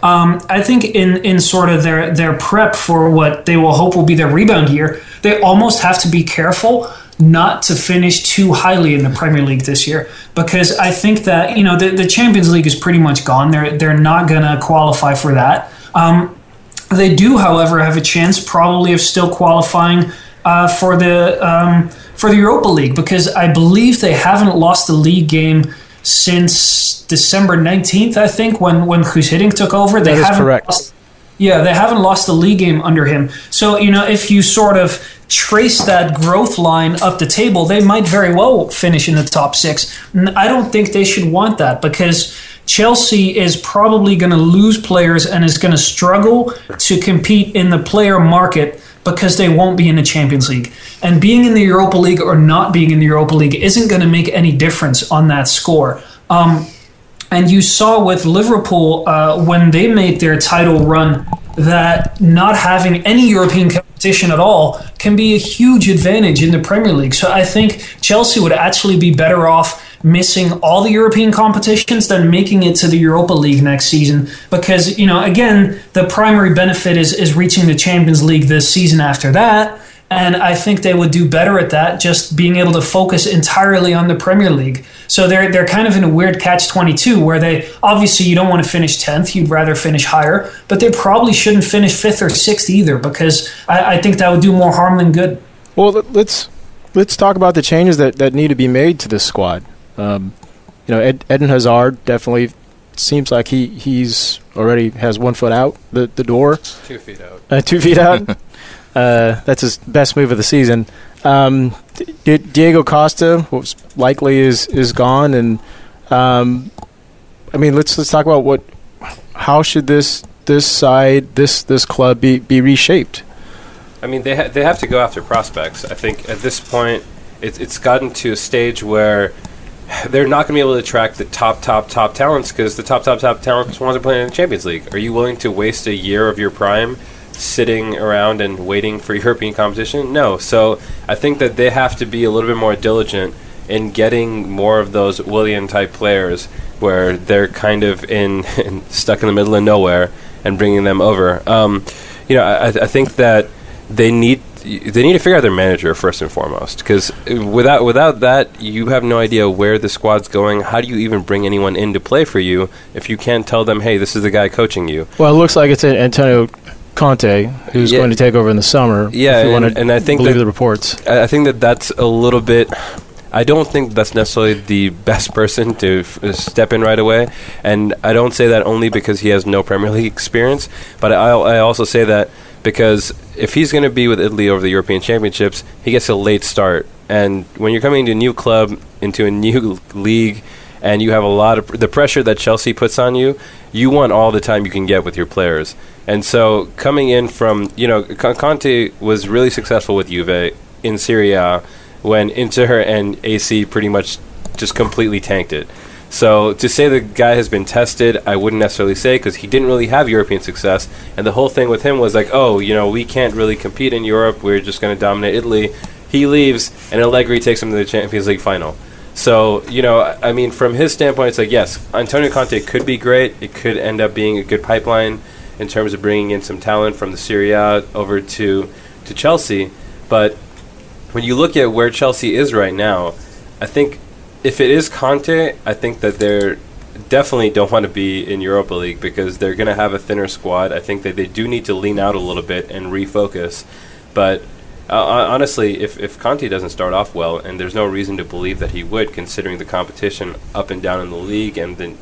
I think in sort of their prep for what they will hope will be their rebound year, they almost have to be careful not to finish too highly in the Premier League this year, because I think that the Champions League is pretty much gone. They're not going to qualify for that. They do, however, have a chance probably of still qualifying for the Europa League, because I believe they haven't lost a league game since December 19th, I think, when Guus Hiddink took over. That is correct. They haven't lost a league game under him. So, if you sort of trace that growth line up the table, they might very well finish in the top 6. And I don't think they should want that, because Chelsea is probably going to lose players and is going to struggle to compete in the player market because they won't be in the Champions League. And being in the Europa League or not being in the Europa League isn't going to make any difference on that score. And you saw with Liverpool when they made their title run that not having any European competition at all can be a huge advantage in the Premier League. So I think Chelsea would actually be better off missing all the European competitions than making it to the Europa League next season, because, again, the primary benefit is reaching the Champions League this season after that. And I think they would do better at that, just being able to focus entirely on the Premier League. So they're kind of in a weird catch-22 where you don't want to finish 10th, you'd rather finish higher, but they probably shouldn't finish 5th or 6th either, because I think that would do more harm than good. Well, let's talk about the changes that need to be made to this squad. Eden Hazard definitely seems like he's already has 1 foot out the door. 2 feet out. 2 feet out. That's his best move of the season. Diego Costa, who's likely is gone, and let's talk about how should this side, this club be reshaped? I mean, they have to go after prospects. I think at this point, it's gotten to a stage where they're not going to be able to attract the top talents because the top talents want to play in the Champions League. Are you willing to waste a year of your prime sitting around and waiting for European competition? No. So I think that they have to be a little bit more diligent in getting more of those Willian-type players where they're kind of stuck in the middle of nowhere and bringing them over. I think that they need to figure out their manager first and foremost, because without that, you have no idea where the squad's going. How do you even bring anyone in to play for you if you can't tell them, hey, this is the guy coaching you? Well, it looks like it's Antonio Conte who's going to take over in the summer. Yeah, and I think believe the reports. I think that's a little bit. I don't think that's necessarily the best person to step in right away, and I don't say that only because he has no Premier League experience, but I also say that because if he's going to be with Italy over the European Championships, he gets a late start. And when you're coming into a new club, into a new league, and you have a lot of the pressure that Chelsea puts on you, you want all the time you can get with your players. And so coming in from, Conte was really successful with Juve in Serie A when Inter and AC pretty much just completely tanked it. So to say the guy has been tested, I wouldn't necessarily say, because he didn't really have European success. And the whole thing with him was like, we can't really compete in Europe. We're just going to dominate Italy. He leaves, and Allegri takes him to the Champions League final. So, I mean, from his standpoint, it's like, yes, Antonio Conte could be great. It could end up being a good pipeline in terms of bringing in some talent from the Serie A over to Chelsea. But when you look at where Chelsea is right now, I think if it is Conte, I think that they're definitely don't want to be in Europa League because they're going to have a thinner squad. I think that they do need to lean out a little bit and refocus. But honestly, if Conte doesn't start off well, and there's no reason to believe that he would, considering the competition up and down in the league, and then,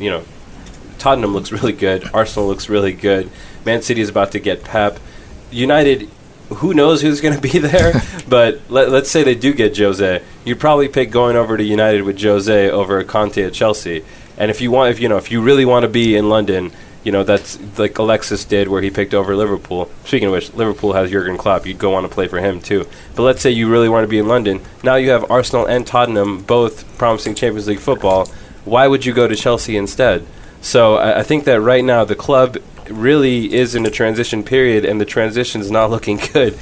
Tottenham looks really good, Arsenal looks really good, Man City is about to get Pep, United, who knows who's going to be there, but let's say they do get Jose. You'd probably pick going over to United with Jose over Conte at Chelsea. And if you really want to be in London, that's like Alexis did where he picked over Liverpool. Speaking of which, Liverpool has Jurgen Klopp. You'd go on to play for him too. But let's say you really want to be in London. Now you have Arsenal and Tottenham both promising Champions League football. Why would you go to Chelsea instead? So I think that right now the club really is in a transition period, and the transition's not looking good.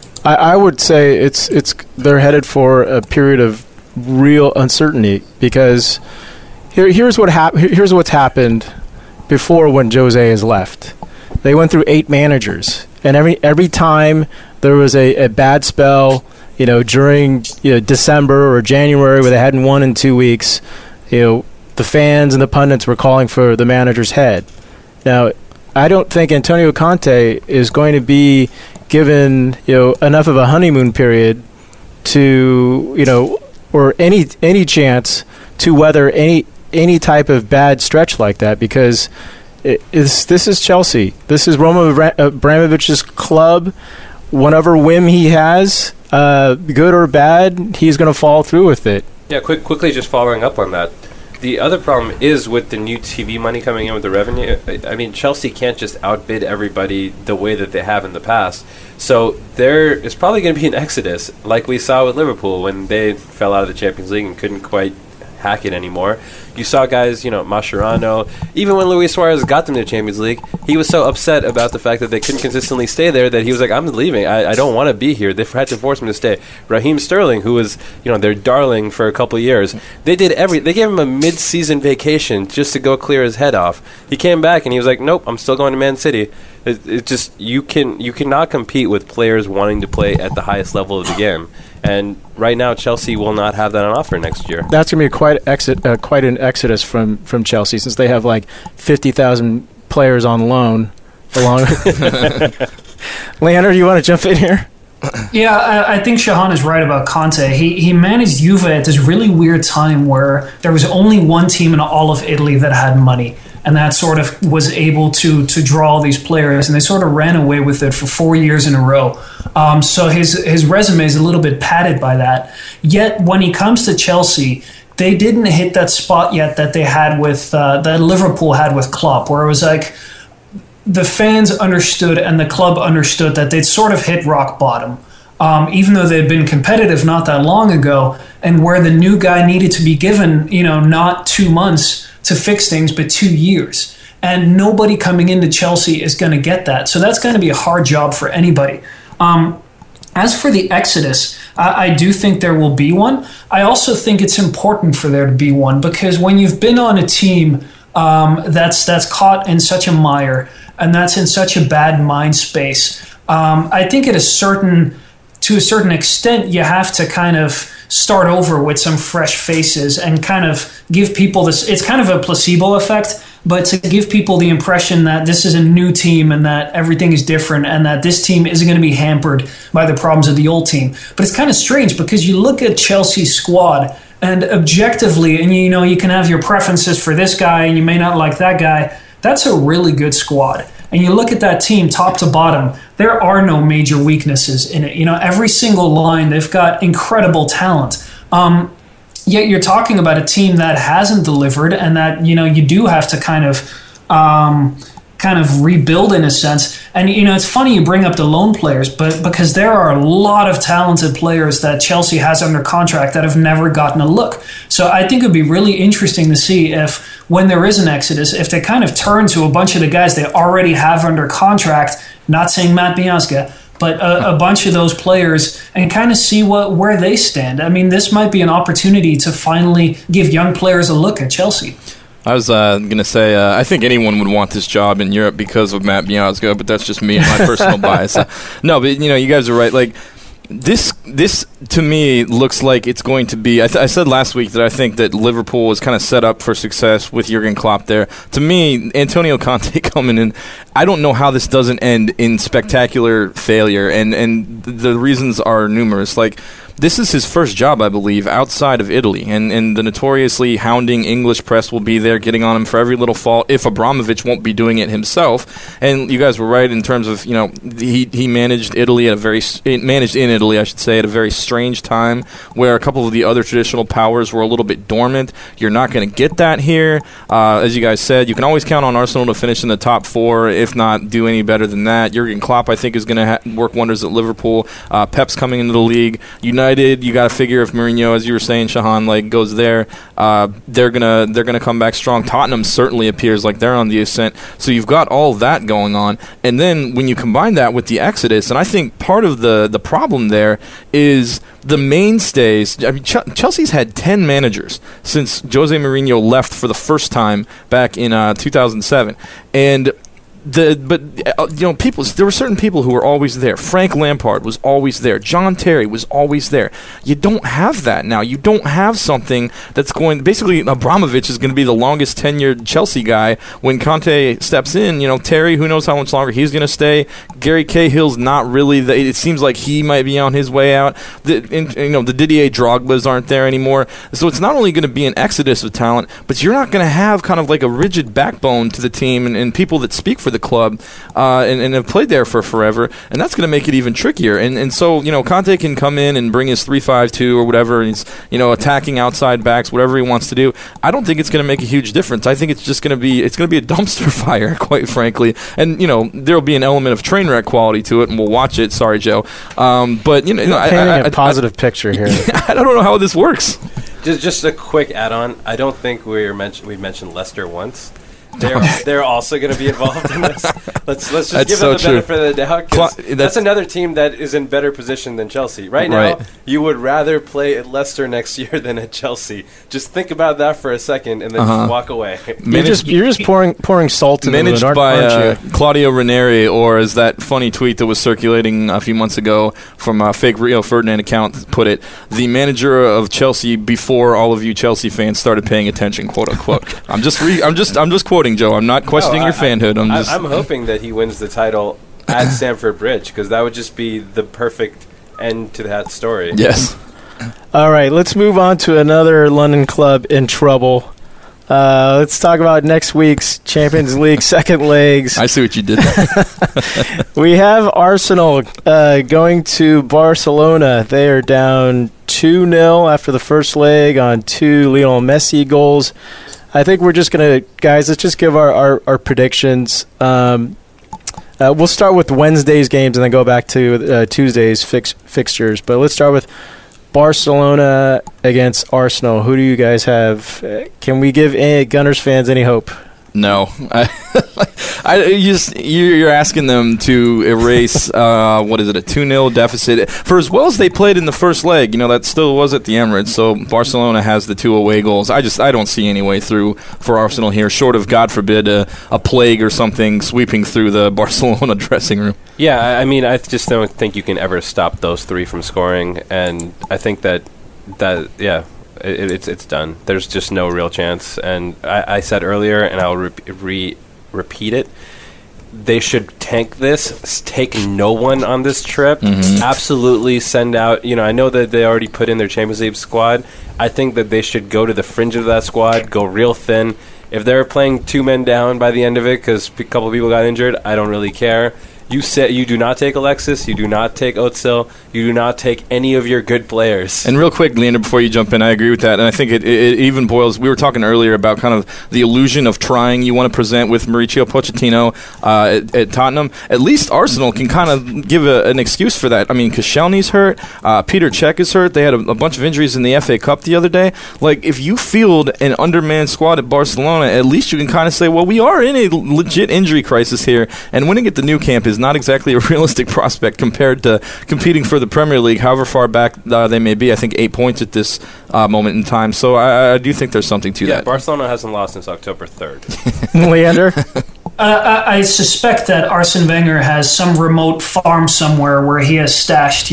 I would say they're headed for a period of real uncertainty because here's what's happened before when Jose has left. They went through 8 managers, and every time there was a bad spell, during December or January where they hadn't won in 2 weeks, the fans and the pundits were calling for the manager's head. Now, I don't think Antonio Conte is going to be given enough of a honeymoon period to or any chance to weather any type of bad stretch like that, because this is Chelsea. This is Roman Abramovich's club. Whatever whim he has, good or bad, he's going to follow through with it. Yeah, quickly just following up on that. The other problem is with the new TV money coming in with the revenue. I mean, Chelsea can't just outbid everybody the way that they have in the past. So there is probably going to be an exodus, like we saw with Liverpool when they fell out of the Champions League and couldn't quite hack it anymore. You saw guys, Mascherano. Even when Luis Suarez got them to the Champions League, he was so upset about the fact that they couldn't consistently stay there that he was like, I'm leaving. I don't want to be here. They had to force me to stay. Raheem Sterling, who was, their darling for a couple of years, they gave him a mid-season vacation just to go clear his head off. He came back and he was like, nope, I'm still going to Man City. It just, you cannot compete with players wanting to play at the highest level of the game. And right now, Chelsea will not have that on offer next year. That's going to be quite an exodus from Chelsea, since they have like 50,000 players on loan. Leonard, you want to jump in here? Yeah, I think Shahan is right about Conte. He managed Juve at this really weird time where there was only one team in all of Italy that had money, and that sort of was able to draw all these players, and they sort of ran away with it for 4 years in a row. So his resume is a little bit padded by that. Yet when he comes to Chelsea, they didn't hit that spot yet that they had with that Liverpool had with Klopp, where it was like the fans understood and the club understood that they'd sort of hit rock bottom. Even though they'd been competitive not that long ago, and where the new guy needed to be given, not 2 months to fix things, but 2 years. And nobody coming into Chelsea is going to get that. So that's going to be a hard job for anybody. As for the exodus, I do think there will be one. I also think it's important for there to be one, because when you've been on a team that's caught in such a mire and that's in such a bad mind space, I think to a certain extent, you have to kind of start over with some fresh faces and kind of give people this. It's kind of a placebo effect, but to give people the impression that this is a new team and that everything is different and that this team isn't going to be hampered by the problems of the old team. But it's kind of strange because you look at Chelsea's squad and objectively, and you can have your preferences for this guy and you may not like that guy. That's a really good squad. And you look at that team top to bottom, there are no major weaknesses in it. Every single line, they've got incredible talent. Yet you're talking about a team that hasn't delivered and that, you do have to kind of rebuild in a sense. And, it's funny you bring up the loan players, but because there are a lot of talented players that Chelsea has under contract that have never gotten a look. So I think it would be really interesting to see if, when there is an exodus, if they kind of turn to a bunch of the guys they already have under contract, not saying Matt Bianca, but a bunch of those players, and kind of see where they stand. I mean, this might be an opportunity to finally give young players a look at Chelsea. I was going to say, I think anyone would want this job in Europe because of Matt Biazga, but that's just me and my personal bias. No, but, you guys are right. Like, This to me looks like it's going to be. I said last week that I think that Liverpool was kind of set up for success with Jurgen Klopp there. To me, Antonio Conte coming in, I don't know how this doesn't end in spectacular failure, and the reasons are numerous. Like, this is his first job, I believe, outside of Italy, and the notoriously hounding English press will be there getting on him for every little fault if Abramovich won't be doing it himself. And you guys were right in terms of, he managed Italy managed in Italy, I should say, at a very strange time where a couple of the other traditional powers were a little bit dormant. You're not going to get that here. As you guys said, you can always count on Arsenal to finish in the top four, if not do any better than that. Jurgen Klopp, I think, is going to work wonders at Liverpool. Pep's coming into the league. United, you got to figure if Mourinho, as you were saying, Shahan, goes there, they're gonna come back strong. Tottenham certainly appears like they're on the ascent. So you've got all that going on, and then when you combine that with the exodus, and I think part of the problem there is the mainstays. I mean, Chelsea's had 10 managers since Jose Mourinho left for the first time back in 2007, and people. There were certain people who were always there. Frank Lampard was always there. John Terry was always there. You don't have that now. You don't have something that's going. Basically, Abramovich is going to be the longest tenured Chelsea guy when Conte steps in. Terry, who knows how much longer he's going to stay. Gary Cahill's not really. It seems like he might be on his way out. The Didier Drogbas aren't there anymore. So it's not only going to be an exodus of talent, but you're not going to have kind of like a rigid backbone to the team and people that speak for the club and have played there for forever, and that's going to make it even trickier. And so Conte can come in and bring his 3-5-2 or whatever, and he's attacking outside backs, whatever he wants to do. I don't think it's going to make a huge difference. I think it's just going to be a dumpster fire, quite frankly. And there'll be an element of train wreck quality to it, and we'll watch it. Sorry, Joe, but painting a positive picture here. I don't know how this works. Just a quick add-on. I don't think we've mentioned Leicester once. They're also going to be involved in this. Let's just give them the benefit of the doubt. That's another team that is in better position than Chelsea. Right now, you would rather play at Leicester next year than at Chelsea. Just think about that for a second and then just walk away. You're just pouring salt in the wound, aren't you? Claudio Ranieri, or as that funny tweet that was circulating a few months ago from a fake Rio Ferdinand account put it, the manager of Chelsea before all of you Chelsea fans started paying attention, quote unquote. I'm just quoting Joe. I'm not questioning your fanhood. I'm hoping that he wins the title at Stamford Bridge, because that would just be the perfect end to that story. Yes. All right, let's move on to another London club in trouble. Let's talk about next week's Champions League second legs. I see what you did there. We have Arsenal going to Barcelona. They are down 2-0 after the first leg on 2 Lionel Messi goals. I think we're just going to, guys, let's just give our predictions. We'll start with Wednesday's games and then go back to Tuesday's fixtures. But let's start with Barcelona against Arsenal. Who do you guys have? Can we give Gunners fans any hope? No. You're asking them to erase, a 2-0 deficit. For as well as they played in the first leg, that still was at the Emirates, so Barcelona has the 2 away goals. I don't see any way through for Arsenal here, short of, God forbid, a plague or something sweeping through the Barcelona dressing room. Yeah, I mean, I just don't think you can ever stop those 3 from scoring, and I think that it's done. There's just no real chance. And I said earlier, and I'll repeat it, they should tank this, take no one on this trip, absolutely send out, I know that they already put in their Champions League squad. I think that they should go to the fringe of that squad, go real thin. If they're playing 2 men down by the end of it because a couple of people got injured, I don't really care. You do not take Alexis, you do not take Özil, you do not take any of your good players. And real quick, Leander, before you jump in, I agree with that. And I think it even boils, we were talking earlier about kind of the illusion of trying you want to present with Mauricio Pochettino at Tottenham. At least Arsenal can kind of give an excuse for that. I mean, Koscielny's hurt, Peter Cech is hurt, they had a bunch of injuries in the FA Cup the other day. Like, if you field an undermanned squad at Barcelona, at least you can kind of say, well, we are in a legit injury crisis here, and winning at the Nou Camp is not exactly a realistic prospect compared to competing for the Premier League, however far back they may be. I think 8 points at this moment in time. So I do think there's something to that. Yeah, Barcelona hasn't lost since October 3rd. Leander? I suspect that Arsene Wenger has some remote farm somewhere where he has stashed,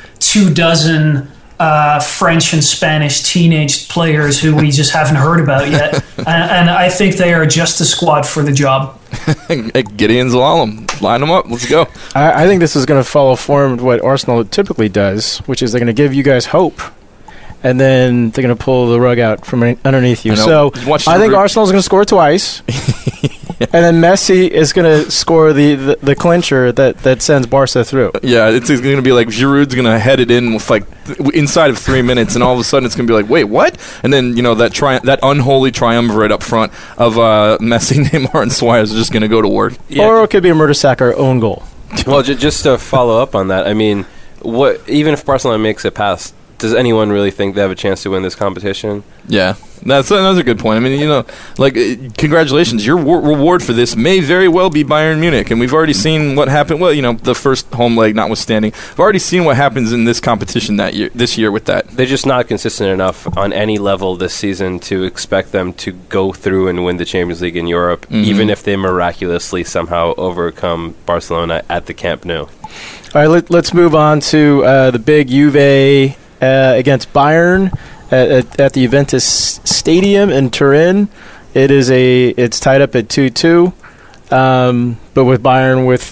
24 French and Spanish teenage players who we just haven't heard about yet. And I think they are just the squad for the job. Gideon Zalalem, line them up. Let's go. I think this is going to follow form of what Arsenal typically does, which is they're going to give you guys hope, and then they're going to pull the rug out from underneath you. So I think Arsenal's going to score twice. And then Messi is going to score the clincher that sends Barca through. Yeah, it's going to be like Giroud's going to head it in with inside of 3 minutes, and all of a sudden it's going to be like, wait, what? And then that unholy triumvirate up front of Messi, Neymar, and Suarez is just going to go to work. Yeah. Or it could be a Mertesacker own goal. Well, just to follow up on that, I mean, even if Barcelona makes it past, does anyone really think they have a chance to win this competition? Yeah, that's a good point. I mean, congratulations. Your reward for this may very well be Bayern Munich, and we've already seen what happened. Well, the first home leg notwithstanding, we've already seen what happens in this competition this year with that. They're just not consistent enough on any level this season to expect them to go through and win the Champions League in Europe, even if they miraculously somehow overcome Barcelona at the Camp Nou. All right, let's move on to the big Juve against Bayern at the Juventus Stadium in Turin. It's tied up at 2-2, but with Bayern with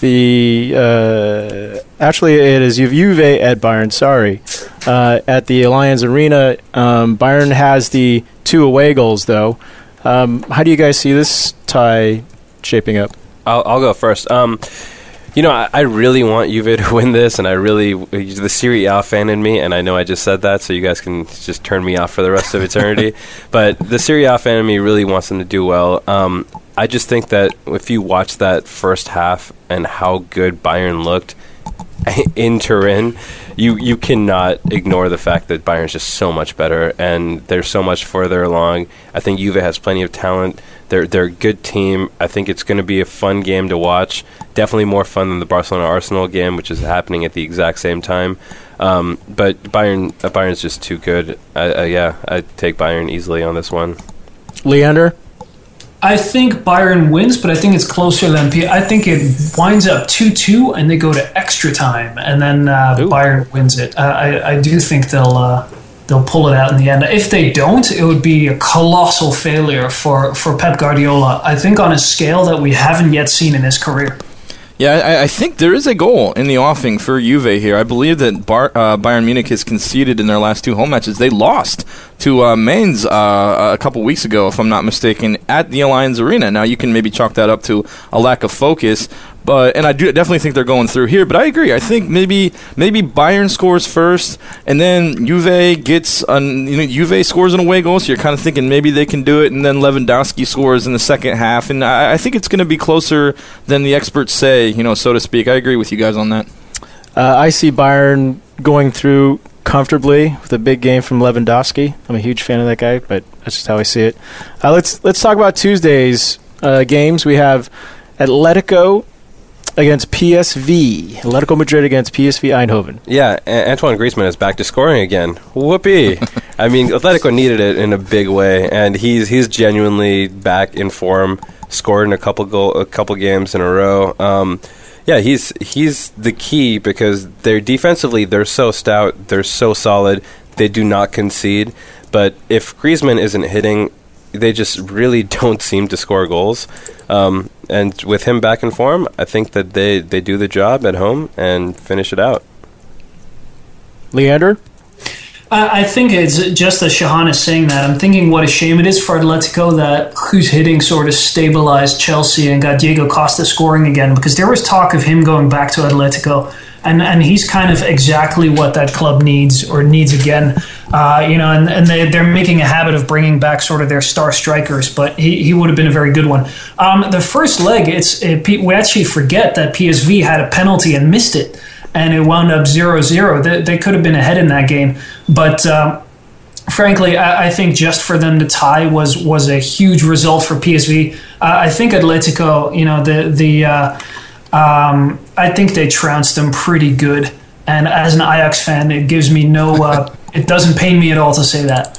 the actually it is Juve at Bayern. Sorry, at the Allianz Arena. Bayern has the 2 away goals though. How do you guys see this tie shaping up? I'll go first. I really want Juve to win this, and the Serie A fan in me, and I know I just said that, so you guys can just turn me off for the rest of eternity, but the Serie A fan in me really wants them to do well. I just think that if you watch that first half and how good Bayern looked in Turin, you cannot ignore the fact that Bayern's just so much better, and they're so much further along. I think Juve has plenty of talent. They're a good team. I think it's going to be a fun game to watch. Definitely more fun than the Barcelona-Arsenal game, which is happening at the exact same time. But Bayern's just too good. I'd take Bayern easily on this one. Leander? I think Bayern wins, but I think it's closer than I think it winds up 2-2, and they go to extra time, and then Bayern wins it. I do think they'll pull it out in the end. If they don't, it would be a colossal failure for Pep Guardiola, I think on a scale that we haven't yet seen in his career. Yeah, I think there is a goal in the offing for Juve here. I believe that Bayern Munich has conceded in their last 2 home matches. They lost to Mainz a couple weeks ago, if I'm not mistaken, at the Allianz Arena. Now, you can maybe chalk that up to a lack of focus, And I do definitely think they're going through here. But I agree. I think maybe Bayern scores first, and then Juve Juve scores an away goal. So you're kind of thinking maybe they can do it, and then Lewandowski scores in the second half. And I think it's going to be closer than the experts say, so to speak. I agree with you guys on that. I see Bayern going through comfortably with a big game from Lewandowski. I'm a huge fan of that guy, but that's just how I see it. Let's talk about Tuesday's games. We have Atletico against PSV. Atletico Madrid against PSV Eindhoven. Yeah, Antoine Griezmann is back to scoring again. Whoopee! I mean, Atletico needed it in a big way, and he's genuinely back in form. Scored in a couple games in a row. Yeah, he's the key because they're defensively they're so stout, they're so solid, they do not concede. But if Griezmann isn't hitting, they just really don't seem to score goals. And with him back in form, I think that they do the job at home and finish it out. Leander? I think it's just as Shahan is saying that. I'm thinking what a shame it is for Atletico that who's hitting sort of stabilized Chelsea and got Diego Costa scoring again, because there was talk of him going back to Atletico, and he's kind of exactly what that club needs again. And they're making a habit of bringing back sort of their star strikers, but he would have been a very good one. The first leg, we actually forget that PSV had a penalty and missed it, and it wound up 0-0. They could have been ahead in that game. But frankly, I think just for them to tie was a huge result for PSV. I think Atletico, I think they trounced them pretty good. And as an Ajax fan, it gives me it doesn't pain me at all to say that.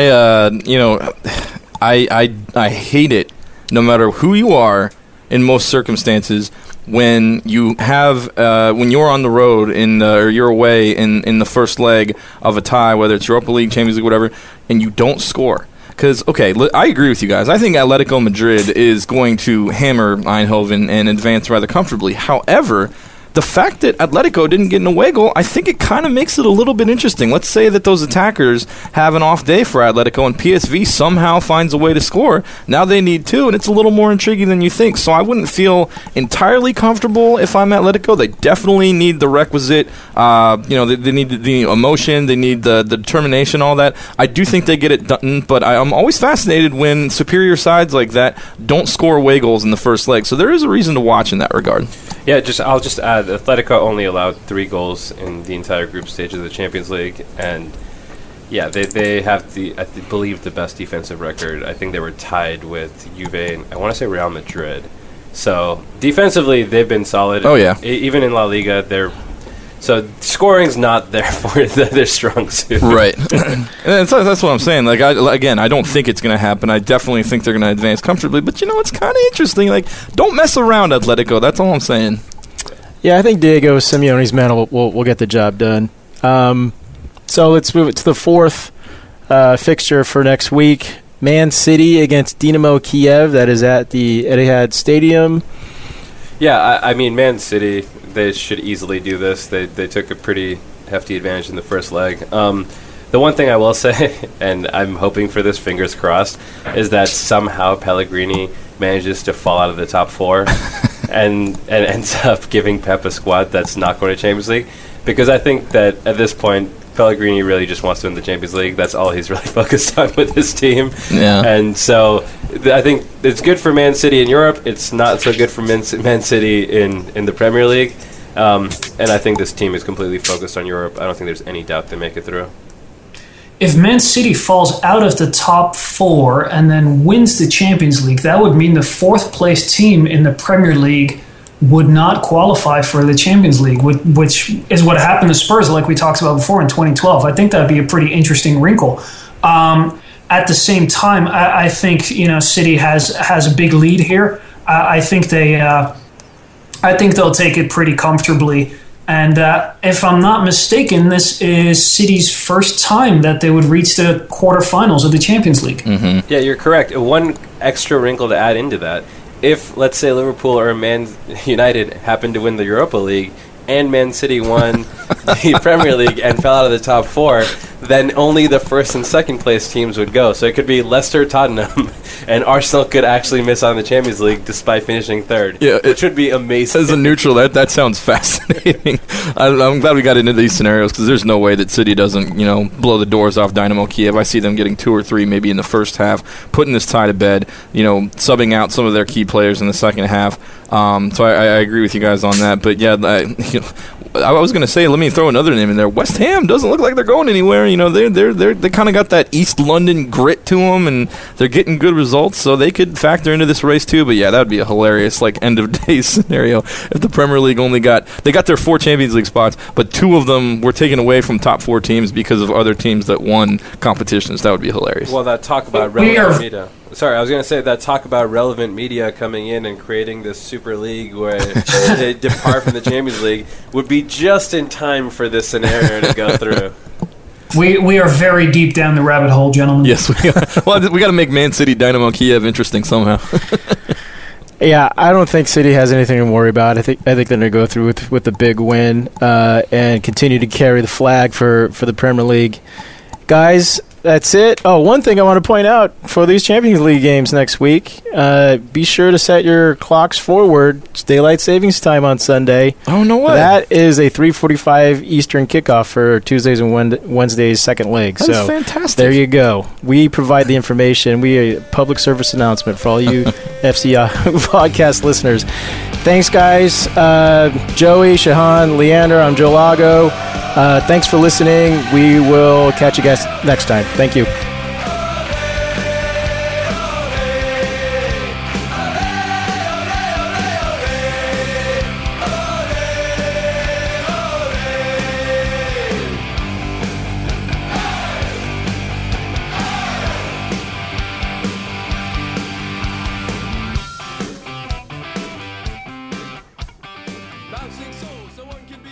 I hate it, no matter who you are, in most circumstances, when you have when you're on the road or you're away in the first leg of a tie, whether it's Europa League, Champions League, whatever, and you don't score. Because, I agree with you guys. I think Atletico Madrid is going to hammer Eindhoven and advance rather comfortably. However, the fact that Atletico didn't get an away goal, I think it kind of makes it a little bit interesting. Let's say that those attackers have an off day for Atletico and PSV somehow finds a way to score. Now they need two, and it's a little more intriguing than you think. So I wouldn't feel entirely comfortable if I'm Atletico. They definitely need the requisite, they need the emotion, they need the determination, all that. I do think they get it done, but I'm always fascinated when superior sides like that don't score away goals in the first leg. So there is a reason to watch in that regard. Yeah, I'll just add, Atletico only allowed 3 goals in the entire group stage of the Champions League, and yeah, they have I believe the best defensive record. I think they were tied with Juve and I want to say Real Madrid. So defensively, they've been solid. Oh yeah, even in La Liga, so scoring's not there for their strong suit. Right. And that's what I'm saying. I don't think it's going to happen. I definitely think they're going to advance comfortably. But it's kind of interesting. Don't mess around, Atletico. That's all I'm saying. Yeah, I think Diego Simeone's men will get the job done. So let's move it to the fourth fixture for next week. Man City against Dynamo Kiev. That is at the Etihad Stadium. Yeah, I mean, Man City, they should easily do this. They took a pretty hefty advantage in the first leg. The one thing I will say, and I'm hoping for this, fingers crossed, is that somehow Pellegrini manages to fall out of the top 4 and ends up giving Pep a squad that's not going to Champions League. Because I think that at this point, Pellegrini really just wants to win the Champions League. That's all he's really focused on with his team. Yeah. And so I think it's good for Man City in Europe. It's not so good for Man City in the Premier League. And I think this team is completely focused on Europe. I don't think there's any doubt they make it through. If Man City falls out of the top 4 and then wins the Champions League, that would mean the 4th place team in the Premier League would not qualify for the Champions League, which is what happened to Spurs, like we talked about before in 2012. I think that would be a pretty interesting wrinkle. At the same time, I think City has a big lead here. I think they'll take it pretty comfortably. And if I'm not mistaken, this is City's first time that they would reach the quarterfinals of the Champions League. Mm-hmm. Yeah, you're correct. One extra wrinkle to add into that. If, let's say, Liverpool or Man United happened to win the Europa League and Man City won the Premier League and fell out of the top 4, then only the first and second place teams would go. So it could be Leicester, Tottenham, and Arsenal could actually miss on the Champions League despite finishing third. Yeah, which would be amazing. As a neutral, that sounds fascinating. I'm glad we got into these scenarios because there's no way that City doesn't, blow the doors off Dynamo Kiev. I see them getting 2 or 3 maybe in the first half, putting this tie to bed, subbing out some of their key players in the second half. So I agree with you guys on that. But yeah, I was going to say, let me throw another name in there. West Ham doesn't look like they're going anywhere. They kind of got that East London grit to them, and they're getting good results, so they could factor into this race too. But yeah, that would be a hilarious end of day scenario if the Premier League they got their 4 Champions League spots, but 2 of them were taken away from top 4 teams because of other teams that won competitions. That would be hilarious. Well, that talk about relevant media. Sorry, I was going to say that talk about relevant media coming in and creating this Super League where they depart from the Champions League would be just in time for this scenario to go through. We are very deep down the rabbit hole, gentlemen. Yes, we are. Well, we got to make Man City Dynamo Kiev interesting somehow. Yeah, I don't think City has anything to worry about. I think they're going to go through with the big win and continue to carry the flag for the Premier League. Guys, that's it. Oh, one thing I want to point out for these Champions League games next week, be sure to set your clocks forward. It's daylight savings time on Sunday. Oh, no way. That is a 3:45 Eastern kickoff for Tuesdays and Wednesdays' second leg. That is fantastic. There you go. We provide the information. We a public service announcement for all you FC podcast listeners. Thanks, guys. Joey, Shahan, Leander, I'm Joe Lago. Thanks for listening. We will catch you guys next time. Thank you. Bouncing soul, someone can